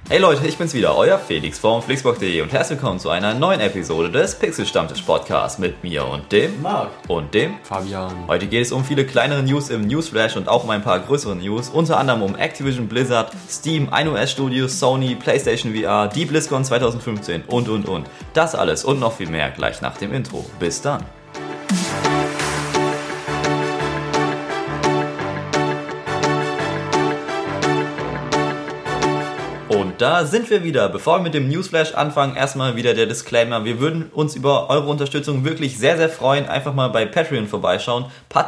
Hey Leute, ich bin's wieder, euer Felix von Flixbox.de und herzlich willkommen zu einer neuen Episode des Pixel-Stammtisch-Podcasts mit mir und dem Marc und dem Fabian. Heute geht es um viele kleinere News im Newsflash und auch um ein paar größere News, unter anderem um Activision Blizzard, Steam, iOS Studios, Sony, PlayStation VR, die BlizzCon 2015 und. Das alles und noch viel mehr gleich nach dem Intro. Bis dann. Und da sind wir wieder. Bevor wir mit dem Newsflash anfangen, erstmal wieder der Disclaimer. Wir würden uns über eure Unterstützung wirklich sehr, sehr freuen. Einfach mal bei Patreon vorbeischauen.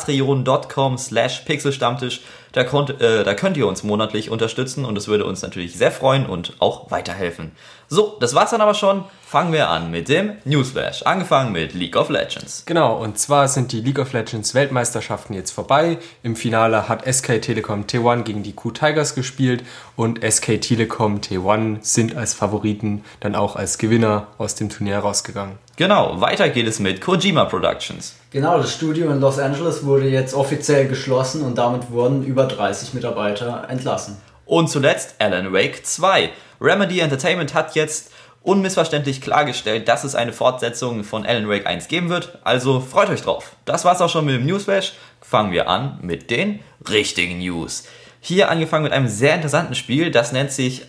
Patreon.com/Pixelstammtisch. Da könnt ihr uns monatlich unterstützen und es würde uns natürlich sehr freuen und auch weiterhelfen. So, das war's dann aber schon. Fangen wir an mit dem Newsflash. Angefangen mit League of Legends. Genau, und zwar sind die League of Legends Weltmeisterschaften jetzt vorbei. Im Finale hat SK Telekom T1 gegen die Q Tigers gespielt und SK Telekom T1 sind als Favoriten dann auch als Gewinner aus dem Turnier rausgegangen. Genau, weiter geht es mit Kojima Productions. Genau, das Studio in Los Angeles wurde jetzt offiziell geschlossen und damit wurden über 30 Mitarbeiter entlassen. Und zuletzt Alan Wake 2. Remedy Entertainment hat jetzt unmissverständlich klargestellt, dass es eine Fortsetzung von Alan Wake 1 geben wird. Also freut euch drauf. Das war's auch schon mit dem Newsflash. Fangen wir an mit den richtigen News. Hier angefangen mit einem sehr interessanten Spiel. Das nennt sich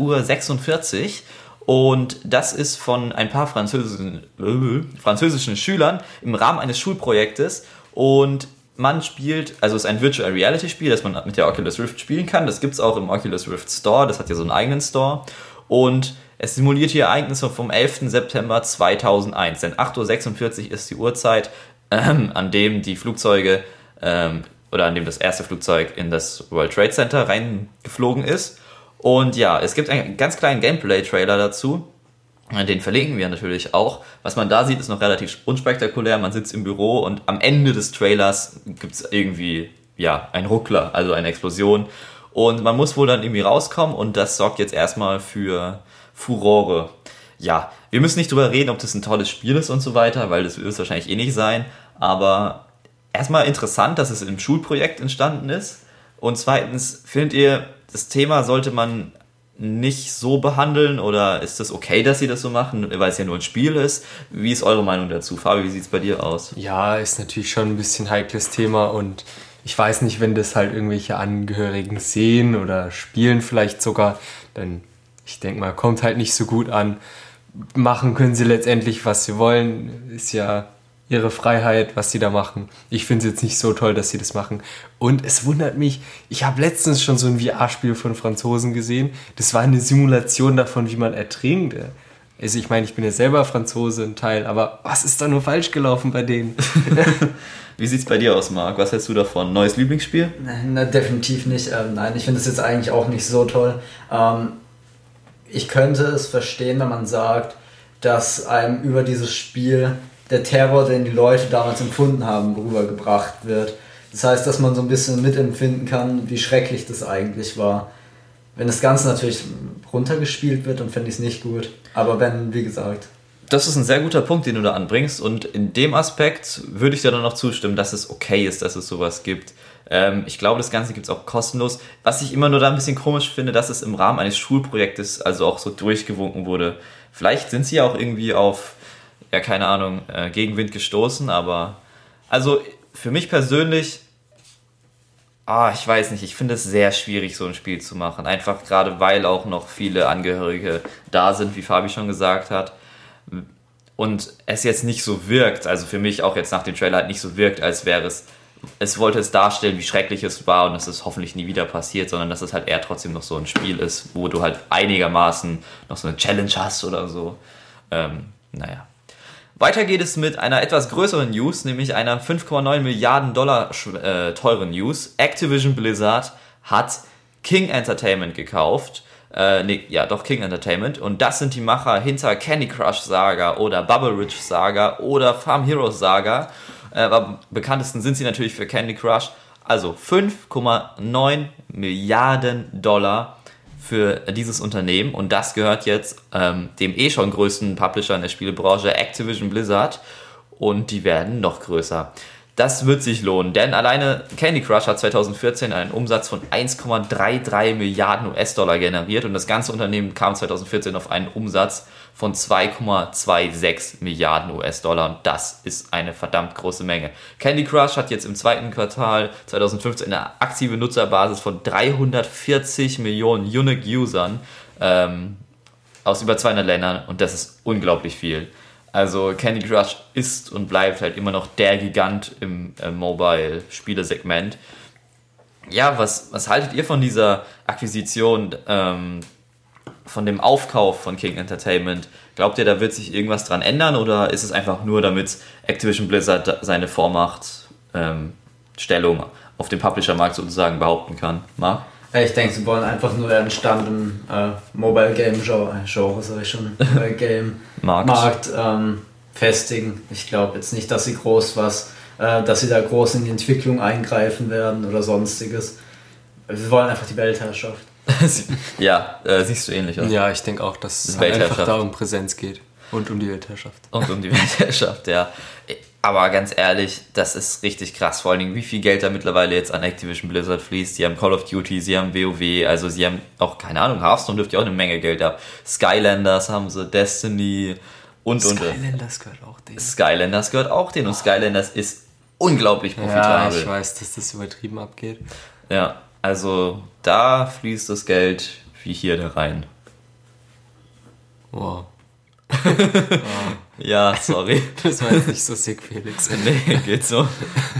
8:46 Uhr. Und das ist von ein paar französischen Schülern im Rahmen eines Schulprojektes. Und man spielt, also es ist ein Virtual Reality Spiel, das man mit der Oculus Rift spielen kann. Das gibt es auch im Oculus Rift Store, das hat ja so einen eigenen Store. Und es simuliert hier Ereignisse vom 11. September 2001. Denn 8:46 Uhr ist die Uhrzeit, an dem die Flugzeuge, oder an dem das erste Flugzeug in das World Trade Center reingeflogen ist. Und ja, es gibt einen ganz kleinen Gameplay-Trailer dazu. Den verlinken wir natürlich auch. Was man da sieht, ist noch relativ unspektakulär. Man sitzt im Büro und am Ende des Trailers gibt es irgendwie, ja, einen Ruckler, also eine Explosion. Und man muss wohl dann irgendwie rauskommen und das sorgt jetzt erstmal für Furore. Ja, wir müssen nicht drüber reden, ob das ein tolles Spiel ist und so weiter, weil das wird es wahrscheinlich eh nicht sein. Aber erstmal interessant, dass es im Schulprojekt entstanden ist. Und zweitens, findet ihr, das Thema sollte man nicht so behandeln oder ist das okay, dass sie das so machen, weil es ja nur ein Spiel ist? Wie ist eure Meinung dazu? Fabi, wie sieht es bei dir aus? Ja, ist natürlich schon ein bisschen heikles Thema und ich weiß nicht, wenn das halt irgendwelche Angehörigen sehen oder spielen vielleicht sogar, dann, ich denke mal, kommt halt nicht so gut an. Machen können sie letztendlich, was sie wollen, ist ja ihre Freiheit, was sie da machen. Ich finde es jetzt nicht so toll, dass sie das machen. Und es wundert mich, ich habe letztens schon so ein VR-Spiel von Franzosen gesehen. Das war eine Simulation davon, wie man ertrinkt. Also ich meine, ich bin ja selber Franzose, ein Teil, aber was ist da nur falsch gelaufen bei denen? Wie sieht's bei dir aus, Marc? Was hältst du davon? Neues Lieblingsspiel? Nein, definitiv nicht. Nein, ich finde es jetzt eigentlich auch nicht so toll. Ich könnte es verstehen, wenn man sagt, dass einem über dieses Spiel der Terror, den die Leute damals empfunden haben, rübergebracht wird. Das heißt, dass man so ein bisschen mitempfinden kann, wie schrecklich das eigentlich war. Wenn das Ganze natürlich runtergespielt wird, dann fände ich es nicht gut. Aber wenn, wie gesagt... Das ist ein sehr guter Punkt, den du da anbringst. Und in dem Aspekt würde ich dir dann noch zustimmen, dass es okay ist, dass es sowas gibt. Ich glaube, das Ganze gibt es auch kostenlos. Was ich immer nur da ein bisschen komisch finde, dass es im Rahmen eines Schulprojektes also auch so durchgewunken wurde. Vielleicht sind sie ja auch irgendwie auf... ja, keine Ahnung, Gegenwind gestoßen, aber also für mich persönlich, ich weiß nicht, ich finde es sehr schwierig, so ein Spiel zu machen. Einfach gerade, weil auch noch viele Angehörige da sind, wie Fabi schon gesagt hat. Und es jetzt nicht so wirkt, also für mich auch jetzt nach dem Trailer halt nicht so wirkt, als wäre es wollte es darstellen, wie schrecklich es war und dass es hoffentlich nie wieder passiert, sondern dass es halt eher trotzdem noch so ein Spiel ist, wo du halt einigermaßen noch so eine Challenge hast oder so. Naja. Weiter geht es mit einer etwas größeren News, nämlich einer 5,9 Milliarden Dollar teuren News. Activision Blizzard hat King Entertainment gekauft. King Entertainment. Und das sind die Macher hinter Candy Crush Saga oder Bubble Ridge Saga oder Farm Heroes Saga. Am bekanntesten sind sie natürlich für Candy Crush. Also 5,9 Milliarden Dollar für dieses Unternehmen und das gehört jetzt dem schon größten Publisher in der Spielebranche, Activision Blizzard, und die werden noch größer. Das wird sich lohnen, denn alleine Candy Crush hat 2014 einen Umsatz von 1,33 Milliarden US-Dollar generiert und das ganze Unternehmen kam 2014 auf einen Umsatz von 2,26 Milliarden US-Dollar und das ist eine verdammt große Menge. Candy Crush hat jetzt im zweiten Quartal 2015 eine aktive Nutzerbasis von 340 Millionen Unique Usern aus über 200 Ländern und das ist unglaublich viel. Also Candy Crush ist und bleibt halt immer noch der Gigant im Mobile-Spielesegment. Ja, was haltet ihr von dieser Akquisition, von dem Aufkauf von King Entertainment? Glaubt ihr, da wird sich irgendwas dran ändern oder ist es einfach nur, damit Activision Blizzard seine Stellung auf dem Publisher-Markt sozusagen behaupten kann? Marc? Ich denke, sie wollen einfach nur den Stand im Mobile Game Genre, sag ich schon, Mobile Game Markt festigen. Ich glaube jetzt nicht, dass sie dass sie da groß in die Entwicklung eingreifen werden oder sonstiges. Sie wollen einfach die Weltherrschaft. Ja, siehst du ähnlich, oder? Ja, ich denke auch, dass es einfach da um Präsenz geht und um die Weltherrschaft. Und um die Weltherrschaft, ja. Aber ganz ehrlich, das ist richtig krass. Vor allen Dingen, wie viel Geld da mittlerweile jetzt an Activision Blizzard fließt. Sie haben Call of Duty, sie haben WoW, also sie haben auch, keine Ahnung, Hearthstone dürfte ja auch eine Menge Geld ab. Skylanders haben sie, Destiny und. Skylanders gehört auch denen. Skylanders gehört auch denen und Skylanders ist unglaublich profitabel. Ja, ich weiß, dass das übertrieben abgeht. Ja, also da fließt das Geld wie hier da rein. Wow. Ja, sorry. Das war jetzt nicht so sick, Felix. Nee, geht so.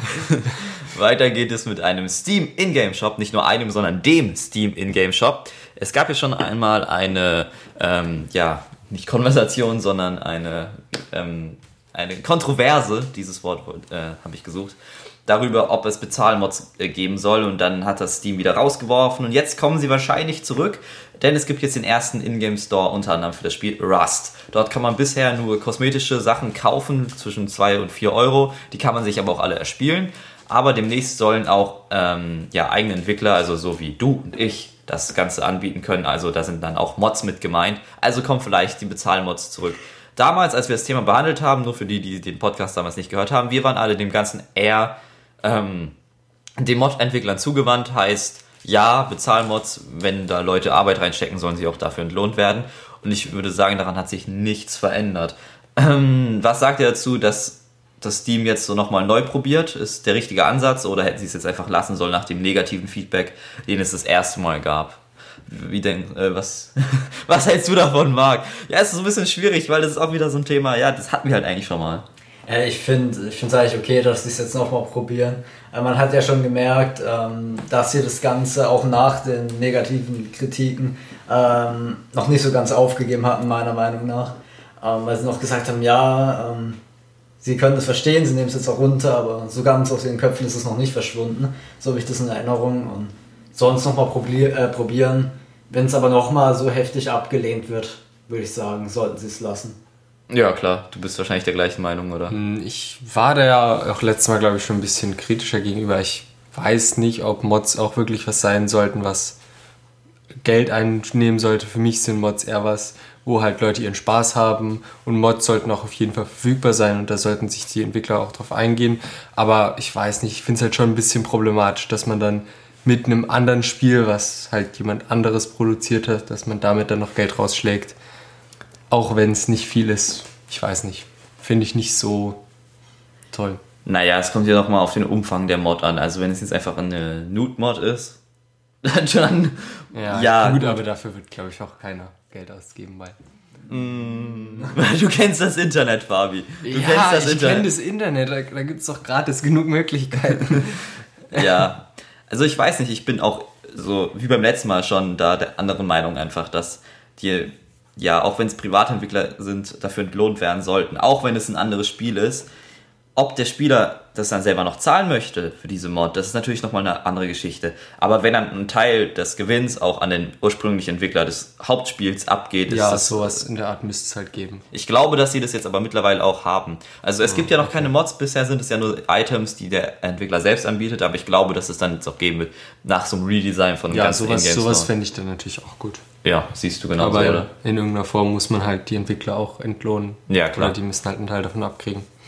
Weiter geht es mit einem Steam In-Game Shop, nicht nur einem, sondern dem Steam In-Game Shop. Es gab ja schon einmal eine, nicht Konversation, sondern eine Kontroverse, dieses Wort habe ich gesucht, darüber, ob es Bezahlmods geben soll und dann hat das Steam wieder rausgeworfen und jetzt kommen sie wahrscheinlich zurück, denn es gibt jetzt den ersten Ingame-Store unter anderem für das Spiel Rust. Dort kann man bisher nur kosmetische Sachen kaufen, zwischen 2 und 4 Euro, die kann man sich aber auch alle erspielen, aber demnächst sollen auch eigene Entwickler, also so wie du und ich, das Ganze anbieten können, also da sind dann auch Mods mit gemeint, also kommen vielleicht die Bezahlmods zurück. Damals, als wir das Thema behandelt haben, nur für die den Podcast damals nicht gehört haben, wir waren alle dem Ganzen eher den Mod-Entwicklern zugewandt, heißt, ja, Bezahlmods, wenn da Leute Arbeit reinstecken, sollen sie auch dafür entlohnt werden. Und ich würde sagen, daran hat sich nichts verändert. Was sagt ihr dazu, dass das Steam jetzt so nochmal neu probiert? Ist der richtige Ansatz oder hätten sie es jetzt einfach lassen sollen nach dem negativen Feedback, den es das erste Mal gab? Wie denn, was hältst du davon, Marc? Ja, es ist so ein bisschen schwierig, weil das ist auch wieder so ein Thema, ja, das hatten wir halt eigentlich schon mal. Ich finde es eigentlich okay, dass sie es jetzt nochmal probieren. Man hat ja schon gemerkt, dass sie das Ganze auch nach den negativen Kritiken noch nicht so ganz aufgegeben hatten, meiner Meinung nach. Weil sie noch gesagt haben, sie können das verstehen, sie nehmen es jetzt auch runter, aber so ganz aus ihren Köpfen ist es noch nicht verschwunden. So habe ich das in Erinnerung und sonst nochmal probieren. Wenn es aber nochmal so heftig abgelehnt wird, würde ich sagen, sollten sie es lassen. Ja, klar. Du bist wahrscheinlich der gleichen Meinung, oder? Ich war da ja auch letztes Mal, glaube ich, schon ein bisschen kritischer gegenüber. Ich weiß nicht, ob Mods auch wirklich was sein sollten, was Geld einnehmen sollte. Für mich sind Mods eher was, wo halt Leute ihren Spaß haben. Und Mods sollten auch auf jeden Fall verfügbar sein und da sollten sich die Entwickler auch drauf eingehen. Aber ich weiß nicht, ich finde es halt schon ein bisschen problematisch, dass man dann mit einem anderen Spiel, was halt jemand anderes produziert hat, dass man damit dann noch Geld rausschlägt. Auch wenn es nicht viel ist, ich weiß nicht, finde ich nicht so toll. Naja, es kommt ja nochmal auf den Umfang der Mod an. Also wenn es jetzt einfach eine Nude-Mod ist, dann schon... Ja, gut, aber dafür wird, glaube ich, auch keiner Geld ausgeben, weil... Du kennst das Internet, Fabi. Ich kenne das Internet, da gibt es doch gratis genug Möglichkeiten. Ja, also ich weiß nicht, ich bin auch so, wie beim letzten Mal schon, da der anderen Meinung einfach, dass die... Ja, auch wenn es Privatentwickler sind, dafür entlohnt werden sollten, auch wenn es ein anderes Spiel ist. Ob der Spieler das dann selber noch zahlen möchte für diese Mod, das ist natürlich nochmal eine andere Geschichte. Aber wenn dann ein Teil des Gewinns auch an den ursprünglichen Entwickler des Hauptspiels abgeht, ist das... sowas in der Art müsste es halt geben. Ich glaube, dass sie das jetzt aber mittlerweile auch haben. Also es gibt ja noch keine Mods, bisher sind es ja nur Items, die der Entwickler selbst anbietet, aber ich glaube, dass es dann jetzt auch geben wird, nach so einem Redesign von ganzen In-Game-Store. Ja, sowas fände ich dann natürlich auch gut. Ja, siehst du genau. Aber so, oder? In irgendeiner Form muss man halt die Entwickler auch entlohnen. Ja, klar. Oder die müssen halt einen Teil davon abkriegen.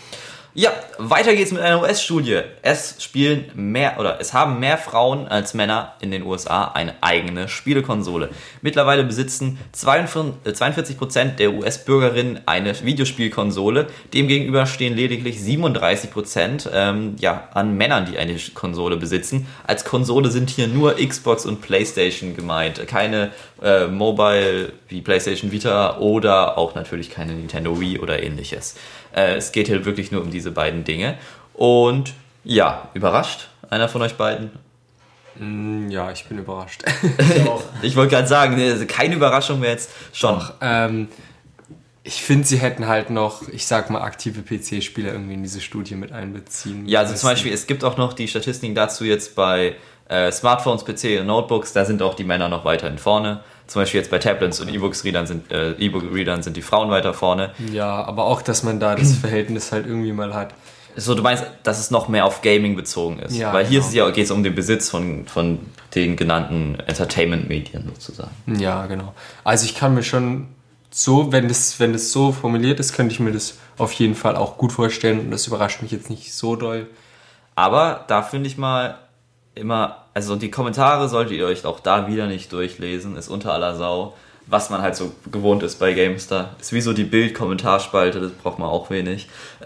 Ja, weiter geht's mit einer US-Studie. Es haben mehr Frauen als Männer in den USA eine eigene Spielekonsole. Mittlerweile besitzen 42% der US-Bürgerinnen eine Videospielkonsole. Demgegenüber stehen lediglich 37% an Männern, die eine Konsole besitzen. Als Konsole sind hier nur Xbox und PlayStation gemeint. Keine Mobile wie PlayStation Vita oder auch natürlich keine Nintendo Wii oder ähnliches. Es geht hier wirklich nur um diese beiden Dinge. Und ja, überrascht einer von euch beiden? Ja, ich bin überrascht. Ich wollte gerade sagen, keine Überraschung mehr jetzt schon. Doch, ich finde, sie hätten halt noch, ich sag mal, aktive PC-Spieler irgendwie in diese Studie mit einbeziehen. Ja, also zum Beispiel, es gibt auch noch die Statistiken dazu jetzt bei Smartphones, PC und Notebooks, da sind auch die Männer noch weiterhin vorne. Zum Beispiel jetzt bei Tablets und E-Book-Readern sind die Frauen weiter vorne. Ja, aber auch, dass man da das Verhältnis halt irgendwie mal hat. So, du meinst, dass es noch mehr auf Gaming bezogen ist? Ja, weil hier genau. geht es um den Besitz von den genannten Entertainment-Medien sozusagen. Ja, genau. Also ich kann mir schon so, wenn das so formuliert ist, könnte ich mir das auf jeden Fall auch gut vorstellen und das überrascht mich jetzt nicht so doll. Aber da finde ich mal immer, also die Kommentare solltet ihr euch auch da wieder nicht durchlesen, ist unter aller Sau, was man halt so gewohnt ist bei GameStar. Ist wie so die Bild-Kommentarspalte, das braucht man auch wenig.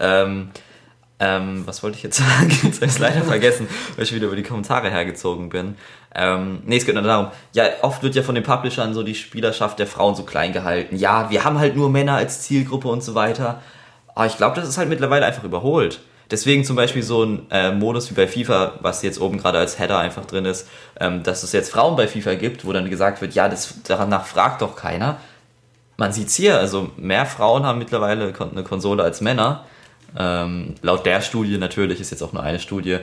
Was wollte ich jetzt sagen? Jetzt habe ich es leider vergessen, weil ich wieder über die Kommentare hergezogen bin. Es geht nur darum, ja, oft wird ja von den Publishern so die Spielerschaft der Frauen so klein gehalten. Ja, wir haben halt nur Männer als Zielgruppe und so weiter. Aber ich glaube, das ist halt mittlerweile einfach überholt. Deswegen zum Beispiel so ein Modus wie bei FIFA, was jetzt oben gerade als Header einfach drin ist, dass es jetzt Frauen bei FIFA gibt, wo dann gesagt wird, ja, danach fragt doch keiner. Man sieht's hier, also mehr Frauen haben mittlerweile eine Konsole als Männer. Laut der Studie natürlich, ist jetzt auch nur eine Studie.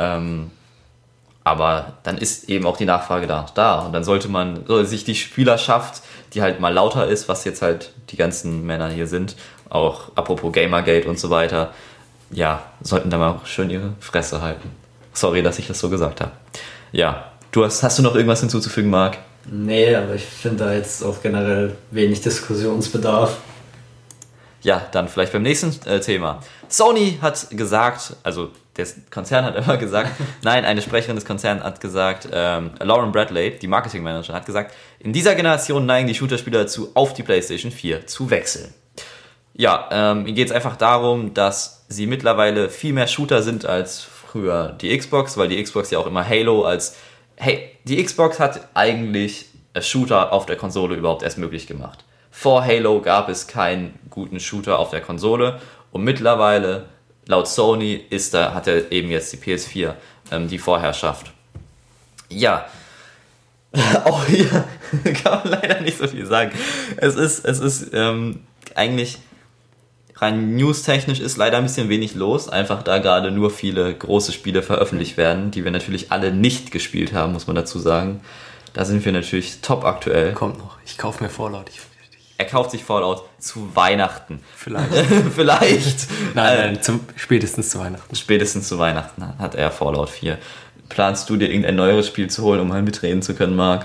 Aber dann ist eben auch die Nachfrage da. Und dann sollte sich die Spielerschaft, die halt mal lauter ist, was jetzt halt die ganzen Männer hier sind, auch apropos Gamergate und so weiter, ja, sollten da mal schön ihre Fresse halten. Sorry, dass ich das so gesagt habe. Ja, hast du noch irgendwas hinzuzufügen, Marc? Nee, aber ich finde da jetzt auch generell wenig Diskussionsbedarf. Ja, dann vielleicht beim nächsten Thema. Sony hat gesagt, also der Konzern hat immer gesagt, nein, eine Sprecherin des Konzerns hat gesagt, Lauren Bradley, die Marketingmanagerin, hat gesagt, in dieser Generation neigen die Shooter-Spieler dazu, auf die PlayStation 4 zu wechseln. Ja, mir geht es einfach darum, dass sie mittlerweile viel mehr Shooter sind als früher die Xbox, weil die Xbox ja auch immer Halo die Xbox hat eigentlich Shooter auf der Konsole überhaupt erst möglich gemacht. Vor Halo gab es keinen guten Shooter auf der Konsole und mittlerweile, laut Sony, hat er eben jetzt die PS4 die Vorherrschaft. Ja, auch hier kann man leider nicht so viel sagen. Es ist eigentlich rein newstechnisch ist leider ein bisschen wenig los, einfach da gerade nur viele große Spiele veröffentlicht werden, die wir natürlich alle nicht gespielt haben, muss man dazu sagen. Da sind wir natürlich top aktuell. Kommt noch, ich kaufe mir Fallout. Er kauft sich Fallout zu Weihnachten. Vielleicht. Vielleicht. Nein, spätestens zu Weihnachten. Spätestens zu Weihnachten hat er Fallout 4. Planst du dir irgendein neueres Spiel zu holen, um mal mitreden zu können, Marc?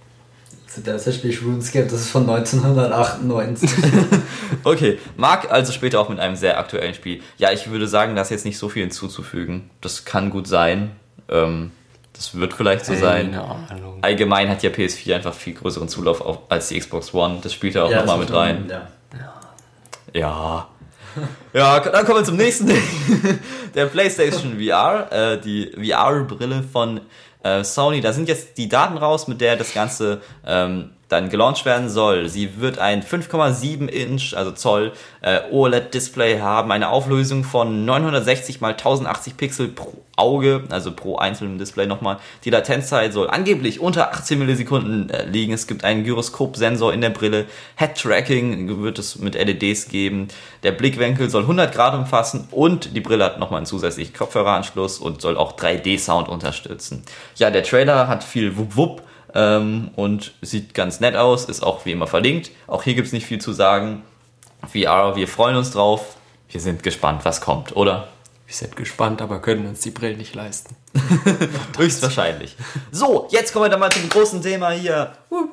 Das Spiel RuneScape, das ist von 1998. Okay, Marc also später auch mit einem sehr aktuellen Spiel. Ja, ich würde sagen, da ist jetzt nicht so viel hinzuzufügen. Das kann gut sein. Das wird vielleicht so sein. Allgemein hat ja PS4 einfach viel größeren Zulauf als die Xbox One. Das spielt ja auch nochmal mit rein. Ja. Ja, dann kommen wir zum nächsten Ding. Der PlayStation VR, die VR-Brille von Sony. Da sind jetzt die Daten raus, mit der das Ganze dann gelauncht werden soll. Sie wird ein 5,7 Inch, also Zoll, OLED-Display haben, eine Auflösung von 960 x 1080 Pixel pro Auge, also pro einzelnen Display nochmal. Die Latenzzeit soll angeblich unter 18 Millisekunden liegen. Es gibt einen Gyroskop-Sensor in der Brille. Head-Tracking wird es mit LEDs geben. Der Blickwinkel soll 100 Grad umfassen und die Brille hat nochmal einen zusätzlichen Kopfhöreranschluss und soll auch 3D-Sound unterstützen. Ja, der Trailer hat viel Wupp-Wupp und sieht ganz nett aus, ist auch wie immer verlinkt. Auch hier gibt es nicht viel zu sagen. VR, wir freuen uns drauf. Wir sind gespannt, was kommt, oder? Wir sind gespannt, aber können uns die Brillen nicht leisten. Höchstwahrscheinlich. So, jetzt kommen wir dann mal zum großen Thema hier.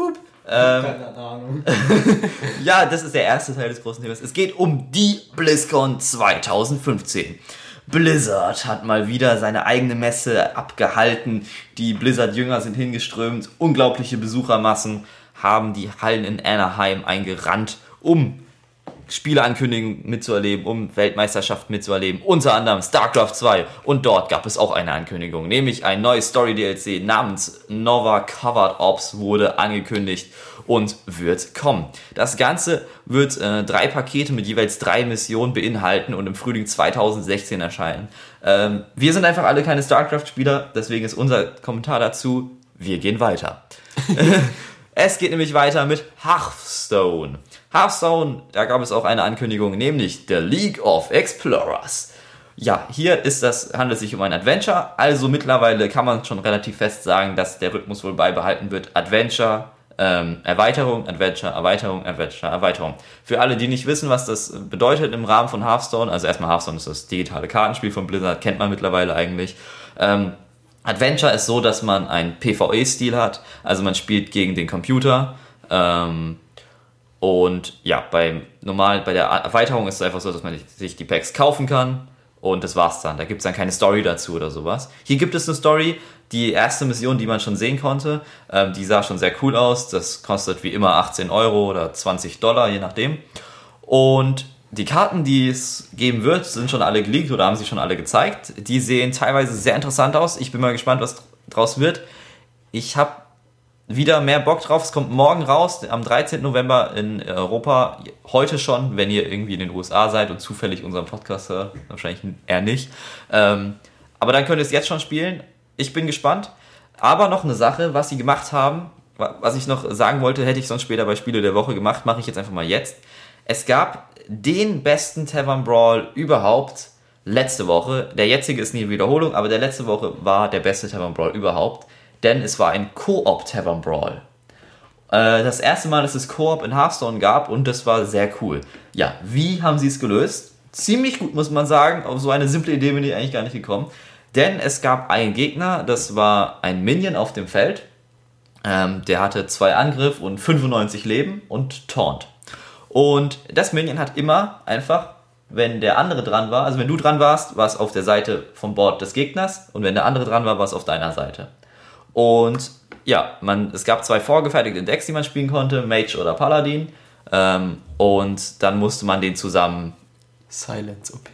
Keine Ahnung. Ja, das ist der erste Teil des großen Themas. Es geht um die BlizzCon 2015. Blizzard hat mal wieder seine eigene Messe abgehalten. Die Blizzard-Jünger sind hingeströmt. Unglaubliche Besuchermassen haben die Hallen in Anaheim eingerannt, um Spieleankündigungen mitzuerleben, um Weltmeisterschaften mitzuerleben, unter anderem StarCraft 2. Und dort gab es auch eine Ankündigung, nämlich ein neues Story-DLC namens Nova Covered Ops wurde angekündigt und wird kommen. Das Ganze wird 3 Pakete mit jeweils 3 Missionen beinhalten und im Frühling 2016 erscheinen. Wir sind einfach alle keine StarCraft-Spieler, deswegen ist unser Kommentar dazu, wir gehen weiter. Es geht nämlich weiter mit Hearthstone. Hearthstone, da gab es auch eine Ankündigung, nämlich The League of Explorers. Ja, hier handelt es sich um ein Adventure, also mittlerweile kann man schon relativ fest sagen, dass der Rhythmus wohl beibehalten wird. Adventure, Erweiterung, Adventure, Erweiterung, Adventure, Erweiterung. Für alle, die nicht wissen, was das bedeutet im Rahmen von Hearthstone, also erstmal Hearthstone ist das digitale Kartenspiel von Blizzard, kennt man mittlerweile eigentlich. Adventure ist so, dass man einen PvE-Stil hat, also man spielt gegen den Computer, und ja, bei der Erweiterung ist es einfach so, dass man sich die Packs kaufen kann und das war's dann. Da gibt es dann keine Story dazu oder sowas. Hier gibt es eine Story. Die erste Mission, die man schon sehen konnte, die sah schon sehr cool aus. Das kostet wie immer 18 Euro oder $20, je nachdem. Und die Karten, die es geben wird, sind schon alle geleakt oder haben sie schon alle gezeigt. Die sehen teilweise sehr interessant aus. Ich bin mal gespannt, was draus wird. Ich habe wieder mehr Bock drauf. Es kommt morgen raus, am 13. November in Europa. Heute schon, wenn ihr irgendwie in den USA seid und zufällig unseren Podcast hört. Wahrscheinlich eher nicht. Aber dann könnt ihr es jetzt schon spielen. Ich bin gespannt. Aber noch eine Sache, was sie gemacht haben, was ich noch sagen wollte, hätte ich sonst später bei Spiele der Woche gemacht, mache ich jetzt einfach mal jetzt. Es gab den besten Tavern Brawl überhaupt letzte Woche. Der jetzige ist nie eine Wiederholung, aber der letzte Woche war der beste Tavern Brawl überhaupt. Denn es war ein Koop Tavern Brawl. Das erste Mal, dass es Koop in Hearthstone gab und das war sehr cool. Ja, wie haben sie es gelöst? Ziemlich gut, muss man sagen. Auf so eine simple Idee bin ich eigentlich gar nicht gekommen. Denn es gab einen Gegner, das war ein Minion auf dem Feld. Der hatte 2 Angriff und 95 Leben und Taunt. Und das Minion hat immer einfach, wenn der andere dran war, also wenn du dran warst, war es auf der Seite vom Board des Gegners und wenn der andere dran war, war es auf deiner Seite. Und ja, es gab 2 vorgefertigte Decks, die man spielen konnte, Mage oder Paladin. Und dann musste man den zusammen... Silence OP.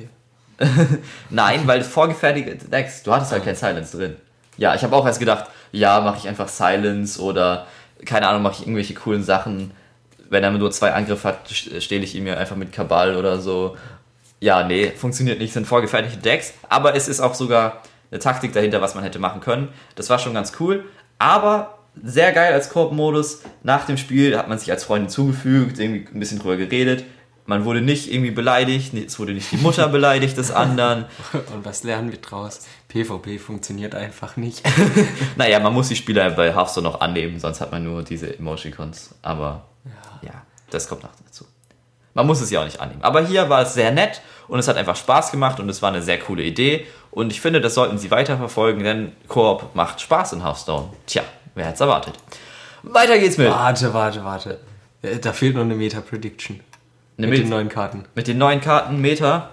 Nein, weil vorgefertigte Decks, du hattest halt kein Silence drin. Ja, ich habe auch erst gedacht, ja, mache ich einfach Silence oder, keine Ahnung, mache ich irgendwelche coolen Sachen. Wenn er nur 2 Angriffe hat, stehle ich ihm ja einfach mit Kabal oder so. Ja, nee, funktioniert nicht, sind vorgefertigte Decks. Aber es ist auch sogar eine Taktik dahinter, was man hätte machen können. Das war schon ganz cool. Aber sehr geil als Koop-Modus. Nach dem Spiel hat man sich als Freund hinzugefügt, irgendwie ein bisschen drüber geredet. Man wurde nicht irgendwie beleidigt, es wurde nicht die Mutter beleidigt des anderen. Und was lernen wir draus? PvP funktioniert einfach nicht. Naja, man muss die Spieler bei Hearthstone noch annehmen, sonst hat man nur diese Emojicons. Aber ja, das kommt noch dazu. Man muss es ja auch nicht annehmen. Aber hier war es sehr nett und es hat einfach Spaß gemacht und es war eine sehr coole Idee. Und ich finde, das sollten sie weiterverfolgen, denn Koop macht Spaß in Hearthstone. Tja, wer hätte es erwartet? Weiter geht's mit... Warte. Da fehlt noch eine Meta-Prediction. Mit den neuen Karten. Mit den neuen Karten Meta.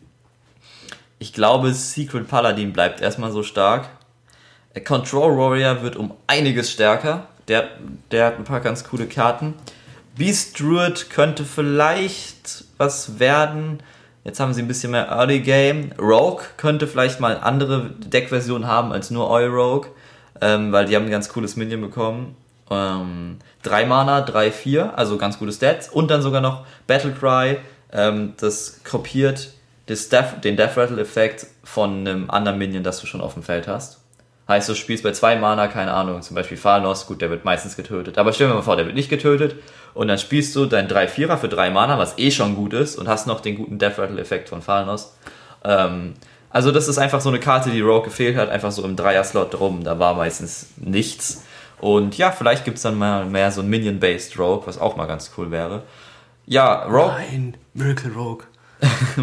Ich glaube, Secret Paladin bleibt erstmal so stark. Control Warrior wird um einiges stärker. Der hat ein paar ganz coole Karten. Beast Druid könnte vielleicht was werden. Jetzt haben sie ein bisschen mehr Early Game. Rogue könnte vielleicht mal andere Deckversionen haben als nur Oil Rogue. Weil die haben ein ganz cooles Minion bekommen. 3 Mana, 3/4, also ganz gute Stats. Und dann sogar noch Battlecry, das kopiert den Death Rattle Effekt von einem anderen Minion, das du schon auf dem Feld hast. Heißt, du spielst bei 2 Mana, keine Ahnung, zum Beispiel Phalos, gut, der wird meistens getötet. Aber stell dir mal vor, der wird nicht getötet. Und dann spielst du deinen 3/4er für 3 Mana, was eh schon gut ist. Und hast noch den guten Death Rattle Effekt von Phalos. Also das ist einfach so eine Karte, die Rogue gefehlt hat, einfach so im Dreier-Slot drum. Da war meistens nichts. Und ja, vielleicht gibt es dann mal mehr so ein Minion-Based Rogue, was auch mal ganz cool wäre. Ja, Rogue... Nein, Miracle Rogue.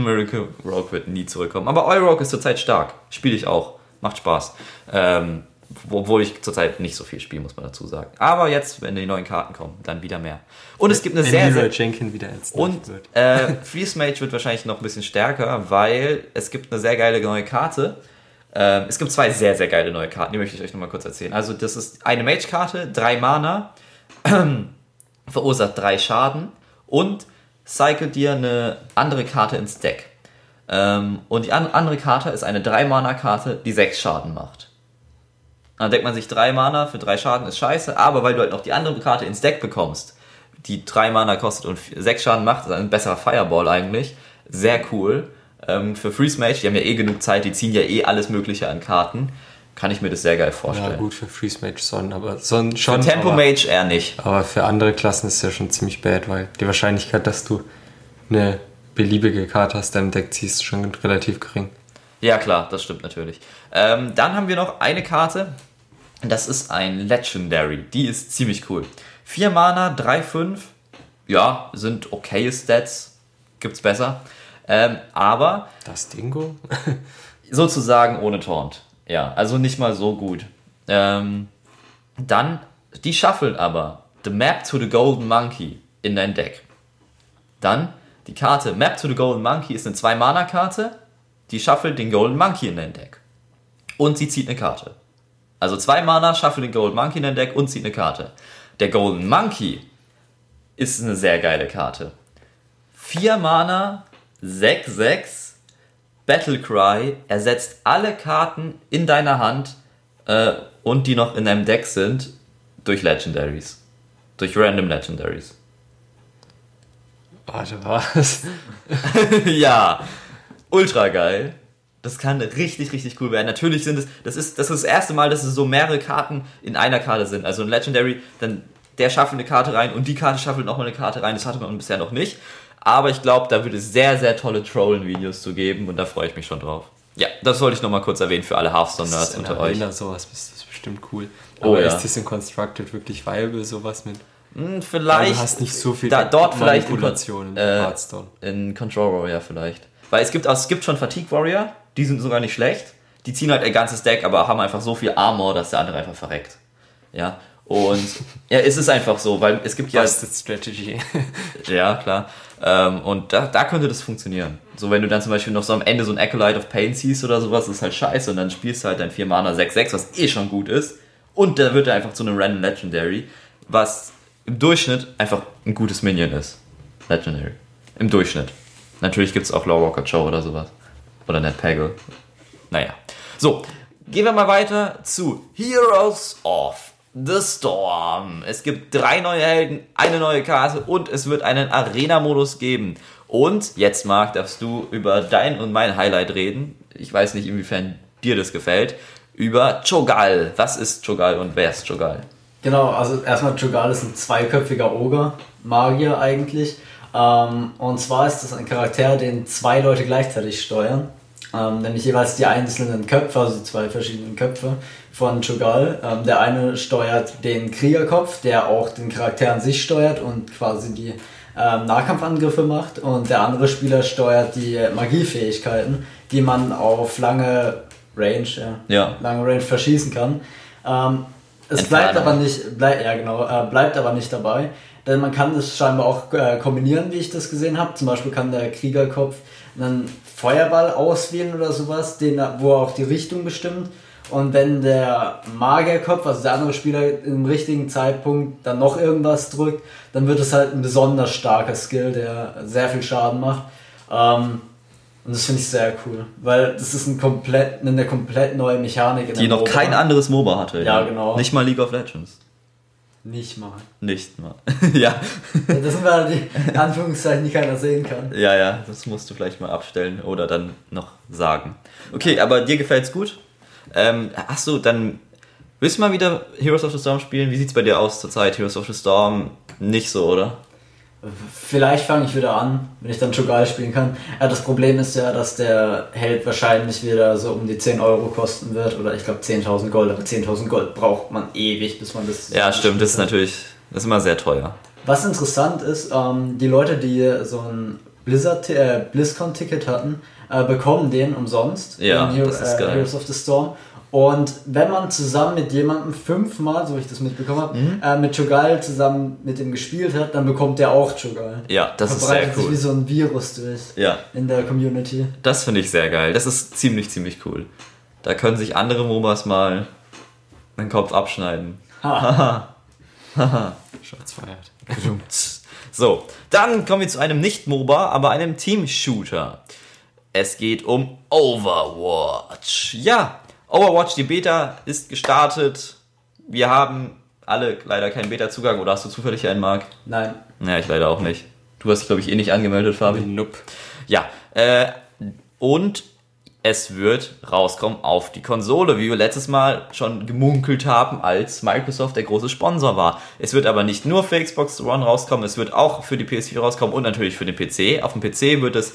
Miracle Rogue wird nie zurückkommen. Aber Oil Rogue ist zurzeit stark. Spiele ich auch. Macht Spaß. Obwohl ich zurzeit nicht so viel spiele, muss man dazu sagen. Aber jetzt, wenn die neuen Karten kommen, dann wieder mehr. Und es gibt eine Leroy Jenkins wieder ins und Freeze Mage wird wahrscheinlich noch ein bisschen stärker, weil es gibt eine sehr geile neue Karte. Es gibt 2 sehr, sehr geile neue Karten, die möchte ich euch nochmal kurz erzählen. Also das ist eine Mage-Karte, 3 Mana, verursacht 3 Schaden und cycelt dir eine andere Karte ins Deck. Und die andere Karte ist eine 3-Mana-Karte, die 6 Schaden macht. Dann denkt man sich, 3 Mana für 3 Schaden ist scheiße, aber weil du halt noch die andere Karte ins Deck bekommst, die 3 Mana kostet und 6 Schaden macht, ist ein besserer Fireball eigentlich. Sehr cool. Für Freeze Mage, die haben ja genug Zeit, die ziehen ja alles Mögliche an Karten. Kann ich mir das sehr geil vorstellen. Ja, gut für Freeze Mage schon. Für Tempo Mage eher nicht. Aber für andere Klassen ist es ja schon ziemlich bad, weil die Wahrscheinlichkeit, dass du eine beliebige Karte aus deinem Deck ziehst, ist schon relativ gering. Ja, klar, das stimmt natürlich. Dann haben wir noch eine Karte. Das ist ein Legendary. Die ist ziemlich cool. 4 Mana, 3/5. Ja, sind okay Stats. Gibt's besser. Aber das Dingo? sozusagen ohne Taunt. Ja, also nicht mal so gut. Dann, die shuffelt aber The Map to the Golden Monkey in dein Deck. Dann die Karte Map to the Golden Monkey ist eine 2-Mana-Karte. Die shuffelt den Golden Monkey in dein Deck. Und sie zieht eine Karte. Also 2 Mana, shuffelt den Golden Monkey in dein Deck und zieht eine Karte. Der Golden Monkey ist eine sehr geile Karte. 4 Mana, 6/6, Battlecry, ersetzt alle Karten in deiner Hand und die noch in deinem Deck sind durch Legendaries. Durch Random Legendaries. Warte, was? Ja, ultra geil. Das kann richtig, richtig cool werden. Natürlich das ist das erste Mal, dass es so mehrere Karten in einer Karte sind. Also ein Legendary, dann der schaffelt eine Karte rein und die Karte schaffelt nochmal eine Karte rein. Das hatte man bisher noch nicht. Aber ich glaube, da wird es sehr, sehr tolle Trollen-Videos zu geben und da freue ich mich schon drauf. Ja, das wollte ich nochmal kurz erwähnen für alle Hearthstone-Nerds unter euch. Sowas ist bestimmt cool. Aber ja. ist das in Constructed wirklich viable, sowas mit? Vielleicht. Du hast nicht so viel dort vielleicht Manipulation in Hearthstone. In Control Warrior vielleicht. Weil es gibt schon Fatigue Warrior, die sind sogar nicht schlecht. Die ziehen halt ein ganzes Deck, aber haben einfach so viel Armor, dass der andere einfach verreckt. Ja. Und ja, es ist einfach so, weil es gibt ja... Busted Strategy. Ja, klar. Und da könnte das funktionieren. So, wenn du dann zum Beispiel noch so am Ende so ein Acolyte of Pain ziehst oder sowas, ist halt scheiße. Und dann spielst du halt dein 4 Mana 6/6, was eh schon gut ist. Und da wird er einfach zu einem Random Legendary, was im Durchschnitt einfach ein gutes Minion ist. Legendary. Im Durchschnitt. Natürlich gibt es auch Lawwalker Joe oder sowas. Oder Ned Pagel. Naja. So, gehen wir mal weiter zu Heroes of the Storm. Es gibt 3 neue Helden, eine neue Karte und es wird einen Arena-Modus geben. Und jetzt, Marc, darfst du über dein und mein Highlight reden. Ich weiß nicht, inwiefern dir das gefällt. Über Cho'Gall. Was ist Cho'Gall und wer ist Cho'Gall? Genau, also erstmal Cho'Gall ist ein 2-köpfiger Ogre, Magier eigentlich. Und zwar ist das ein Charakter, den 2 Leute gleichzeitig steuern. Nämlich jeweils die einzelnen Köpfe, also die 2 verschiedenen Köpfe von Cho'Gall. Der eine steuert den Kriegerkopf, der auch den Charakter an sich steuert und quasi die Nahkampfangriffe macht. Und der andere Spieler steuert die Magiefähigkeiten, die man auf lange Range verschießen kann. Es bleibt aber nicht dabei, denn man kann das scheinbar auch kombinieren, wie ich das gesehen habe. Zum Beispiel kann der Kriegerkopf einen Feuerball auswählen oder sowas, wo er auch die Richtung bestimmt. Und wenn der Magierkopf, also der andere Spieler im richtigen Zeitpunkt dann noch irgendwas drückt, dann wird es halt ein besonders starker Skill, der sehr viel Schaden macht. Und das finde ich sehr cool, weil das ist eine komplett neue Mechanik. Die noch kein anderes MOBA hatte. Ja, genau. Nicht mal League of Legends. Nicht mal. Ja. Das sind wir die Anführungszeichen, die keiner sehen kann. Ja, das musst du vielleicht mal abstellen oder dann noch sagen. Okay, aber dir gefällt's gut? Achso, dann willst du mal wieder Heroes of the Storm spielen? Wie sieht's bei dir aus zurzeit? Heroes of the Storm nicht so, oder? Vielleicht fange ich wieder an, wenn ich dann Cho'Gall spielen kann. Ja, das Problem ist ja, dass der Held wahrscheinlich wieder so um die 10 Euro kosten wird. Oder ich glaube 10.000 Gold. Aber 10.000 Gold braucht man ewig, bis man das... Ja, stimmt. Das ist immer sehr teuer. Was interessant ist, die Leute, die so ein BlizzCon-Ticket hatten, bekommen den umsonst. Ja, das ist geil. Heroes of the Storm. Und wenn man zusammen mit jemandem 5-mal, so wie ich das mitbekommen habe, mit Cho'Gall zusammen mit dem gespielt hat, dann bekommt der auch Cho'Gall. Ja, das ist sehr verbreitet cool. sich wie so ein Virus durch in der Community. Das finde ich sehr geil. Das ist ziemlich cool. Da können sich andere MOBAs mal den Kopf abschneiden. Haha. Shots feiert. So, dann kommen wir zu einem Nicht-MOBA, aber einem Team-Shooter. Es geht um Overwatch. Ja, Overwatch, die Beta ist gestartet. Wir haben alle leider keinen Beta-Zugang. Oder hast du zufällig einen, Marc? Nein. Ja, ich leider auch nicht. Du hast dich, glaube ich, nicht angemeldet, Fabi. Nope. Ja, und es wird rauskommen auf die Konsole, wie wir letztes Mal schon gemunkelt haben, als Microsoft der große Sponsor war. Es wird aber nicht nur für Xbox One rauskommen, es wird auch für die PS4 rauskommen und natürlich für den PC. Auf dem PC wird es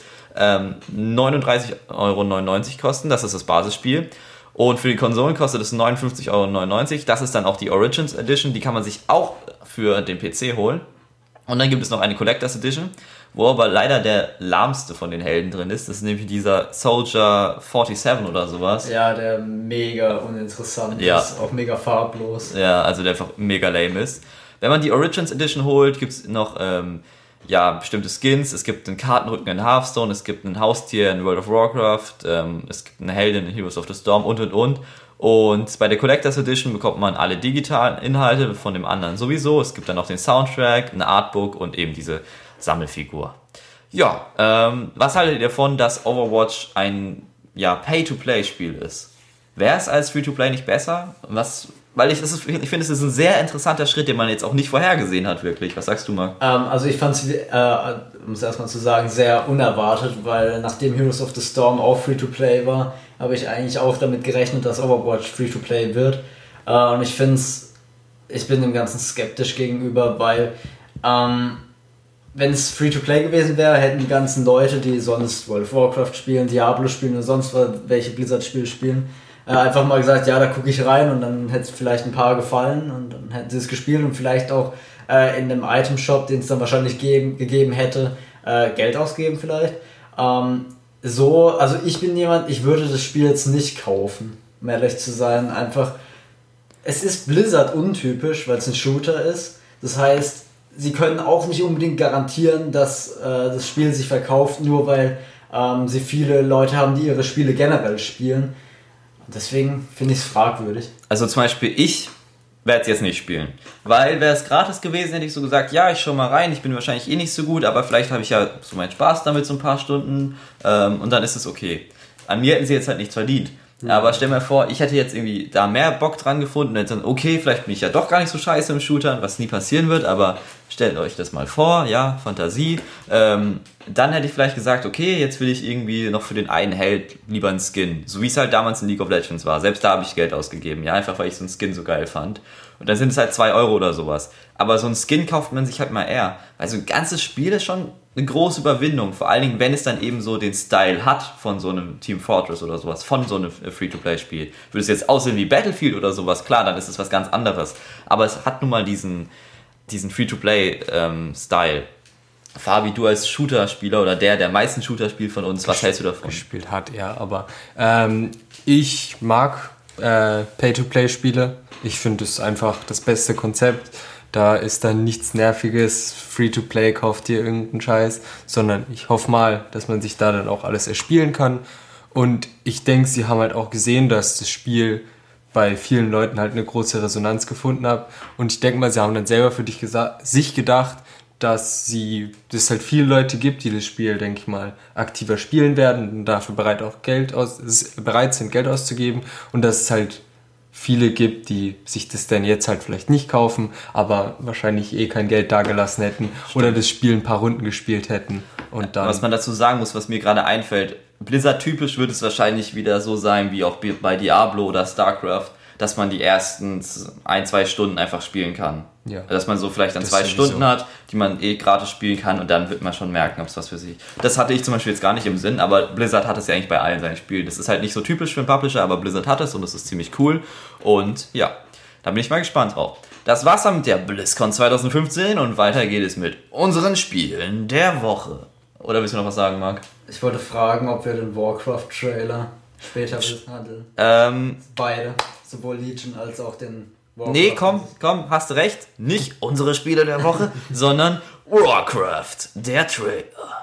39,99 € kosten, das ist das Basisspiel. Und für die Konsolen kostet es 59,99 €. Das ist dann auch die Origins Edition, die kann man sich auch für den PC holen. Und dann gibt es noch eine Collectors Edition, wo aber leider der lahmste von den Helden drin ist. Das ist nämlich dieser Soldier 47 oder sowas. Ja, der mega uninteressant ist, auch mega farblos. Ja, also der einfach mega lame ist. Wenn man die Origins Edition holt, gibt es noch bestimmte Skins. Es gibt einen Kartenrücken in Hearthstone, es gibt ein Haustier in World of Warcraft, es gibt eine Heldin in Heroes of the Storm und. Und bei der Collectors Edition bekommt man alle digitalen Inhalte von dem anderen sowieso. Es gibt dann noch den Soundtrack, ein Artbook und eben diese Sammelfigur. Ja, was haltet ihr davon, dass Overwatch ein Pay-to-Play-Spiel ist? Wäre es als Free-to-Play nicht besser? Weil ich finde, es ist ein sehr interessanter Schritt, den man jetzt auch nicht vorhergesehen hat, wirklich. Was sagst du, Marc? Also ich fand es, um es erstmal zu sagen, sehr unerwartet, weil nachdem Heroes of the Storm auch Free-to-Play war, habe ich eigentlich auch damit gerechnet, dass Overwatch Free-to-Play wird. Und ich bin dem Ganzen skeptisch gegenüber, weil wenn es Free-to-Play gewesen wäre, hätten die ganzen Leute, die sonst World of Warcraft spielen, Diablo spielen oder sonst welche Blizzard-Spiele spielen, einfach mal gesagt, ja, da gucke ich rein und dann hätte es vielleicht ein paar gefallen und dann hätten sie es gespielt und vielleicht auch in einem Item-Shop, den es dann wahrscheinlich gegeben hätte, Geld ausgeben vielleicht. Also ich bin jemand, ich würde das Spiel jetzt nicht kaufen, um ehrlich zu sein. Einfach, es ist Blizzard untypisch, weil es ein Shooter ist. Das heißt, sie können auch nicht unbedingt garantieren, dass das Spiel sich verkauft, nur weil sie viele Leute haben, die ihre Spiele generell spielen. Deswegen finde ich es fragwürdig. Also zum Beispiel, ich werde es jetzt nicht spielen. Weil wäre es gratis gewesen, hätte ich so gesagt, ja, ich schau mal rein, ich bin wahrscheinlich nicht so gut, aber vielleicht habe ich ja so meinen Spaß damit so ein paar Stunden und dann ist es okay. An mir hätten sie jetzt halt nichts verdient. Aber stell mir vor, ich hätte jetzt irgendwie da mehr Bock dran gefunden und hätte dann, okay, vielleicht bin ich ja doch gar nicht so scheiße im Shooter, was nie passieren wird, aber stellt euch das mal vor, ja, Fantasie. Dann hätte ich vielleicht gesagt, okay, jetzt will ich irgendwie noch für den einen Held lieber einen Skin, so wie es halt damals in League of Legends war. Selbst da habe ich Geld ausgegeben, ja, einfach weil ich so einen Skin so geil fand. Und dann sind es halt 2 € oder sowas. Aber so einen Skin kauft man sich halt mal eher. Weil so ein ganzes Spiel ist schon eine große Überwindung. Vor allen Dingen, wenn es dann eben so den Style hat von so einem Team Fortress oder sowas, von so einem Free-to-Play-Spiel. Würde es jetzt aussehen wie Battlefield oder sowas, klar, dann ist es was ganz anderes. Aber es hat nun mal diesen Free-to-Play-Style. Fabi, du als Shooter-Spieler oder der meisten Shooter spielt von uns, was hältst du davon? Gespielt hat, ja, aber ich mag Pay-to-Play-Spiele. Ich finde es einfach das beste Konzept. Da ist dann nichts Nerviges, Free-to-Play, kauft dir irgendeinen Scheiß, sondern ich hoffe mal, dass man sich da dann auch alles erspielen kann. Und ich denke, sie haben halt auch gesehen, dass das Spiel bei vielen Leuten halt eine große Resonanz gefunden hat. Und ich denke mal, sie haben dann selber für sich gedacht, dass es halt viele Leute gibt, die das Spiel, denke ich mal, aktiver spielen werden und dafür bereit sind, Geld auszugeben. Und dass es halt viele gibt, die sich das dann jetzt halt vielleicht nicht kaufen, aber wahrscheinlich kein Geld dagelassen hätten oder das Spiel ein paar Runden gespielt hätten. Und dann was man dazu sagen muss, was mir gerade einfällt, Blizzard-typisch wird es wahrscheinlich wieder so sein, wie auch bei Diablo oder StarCraft, dass man die ersten 1-2 Stunden einfach spielen kann. Ja. Dass man so vielleicht dann 2 sowieso. Stunden hat, die man gratis spielen kann und dann wird man schon merken, ob es was für sich. Das hatte ich zum Beispiel jetzt gar nicht im Sinn, aber Blizzard hat es ja eigentlich bei allen seinen Spielen. Das ist halt nicht so typisch für einen Publisher, aber Blizzard hat es und das ist ziemlich cool. Und ja, da bin ich mal gespannt drauf. Das war's dann mit der BlizzCon 2015 und weiter geht es mit unseren Spielen der Woche. Oder willst du noch was sagen, Marc? Ich wollte fragen, ob wir den Warcraft-Trailer Später Wissenshandel. Beide. Sowohl Legion als auch den Warcraft. Nee, komm, hast recht. Nicht unsere Spiele der Woche, sondern Warcraft, der Trailer.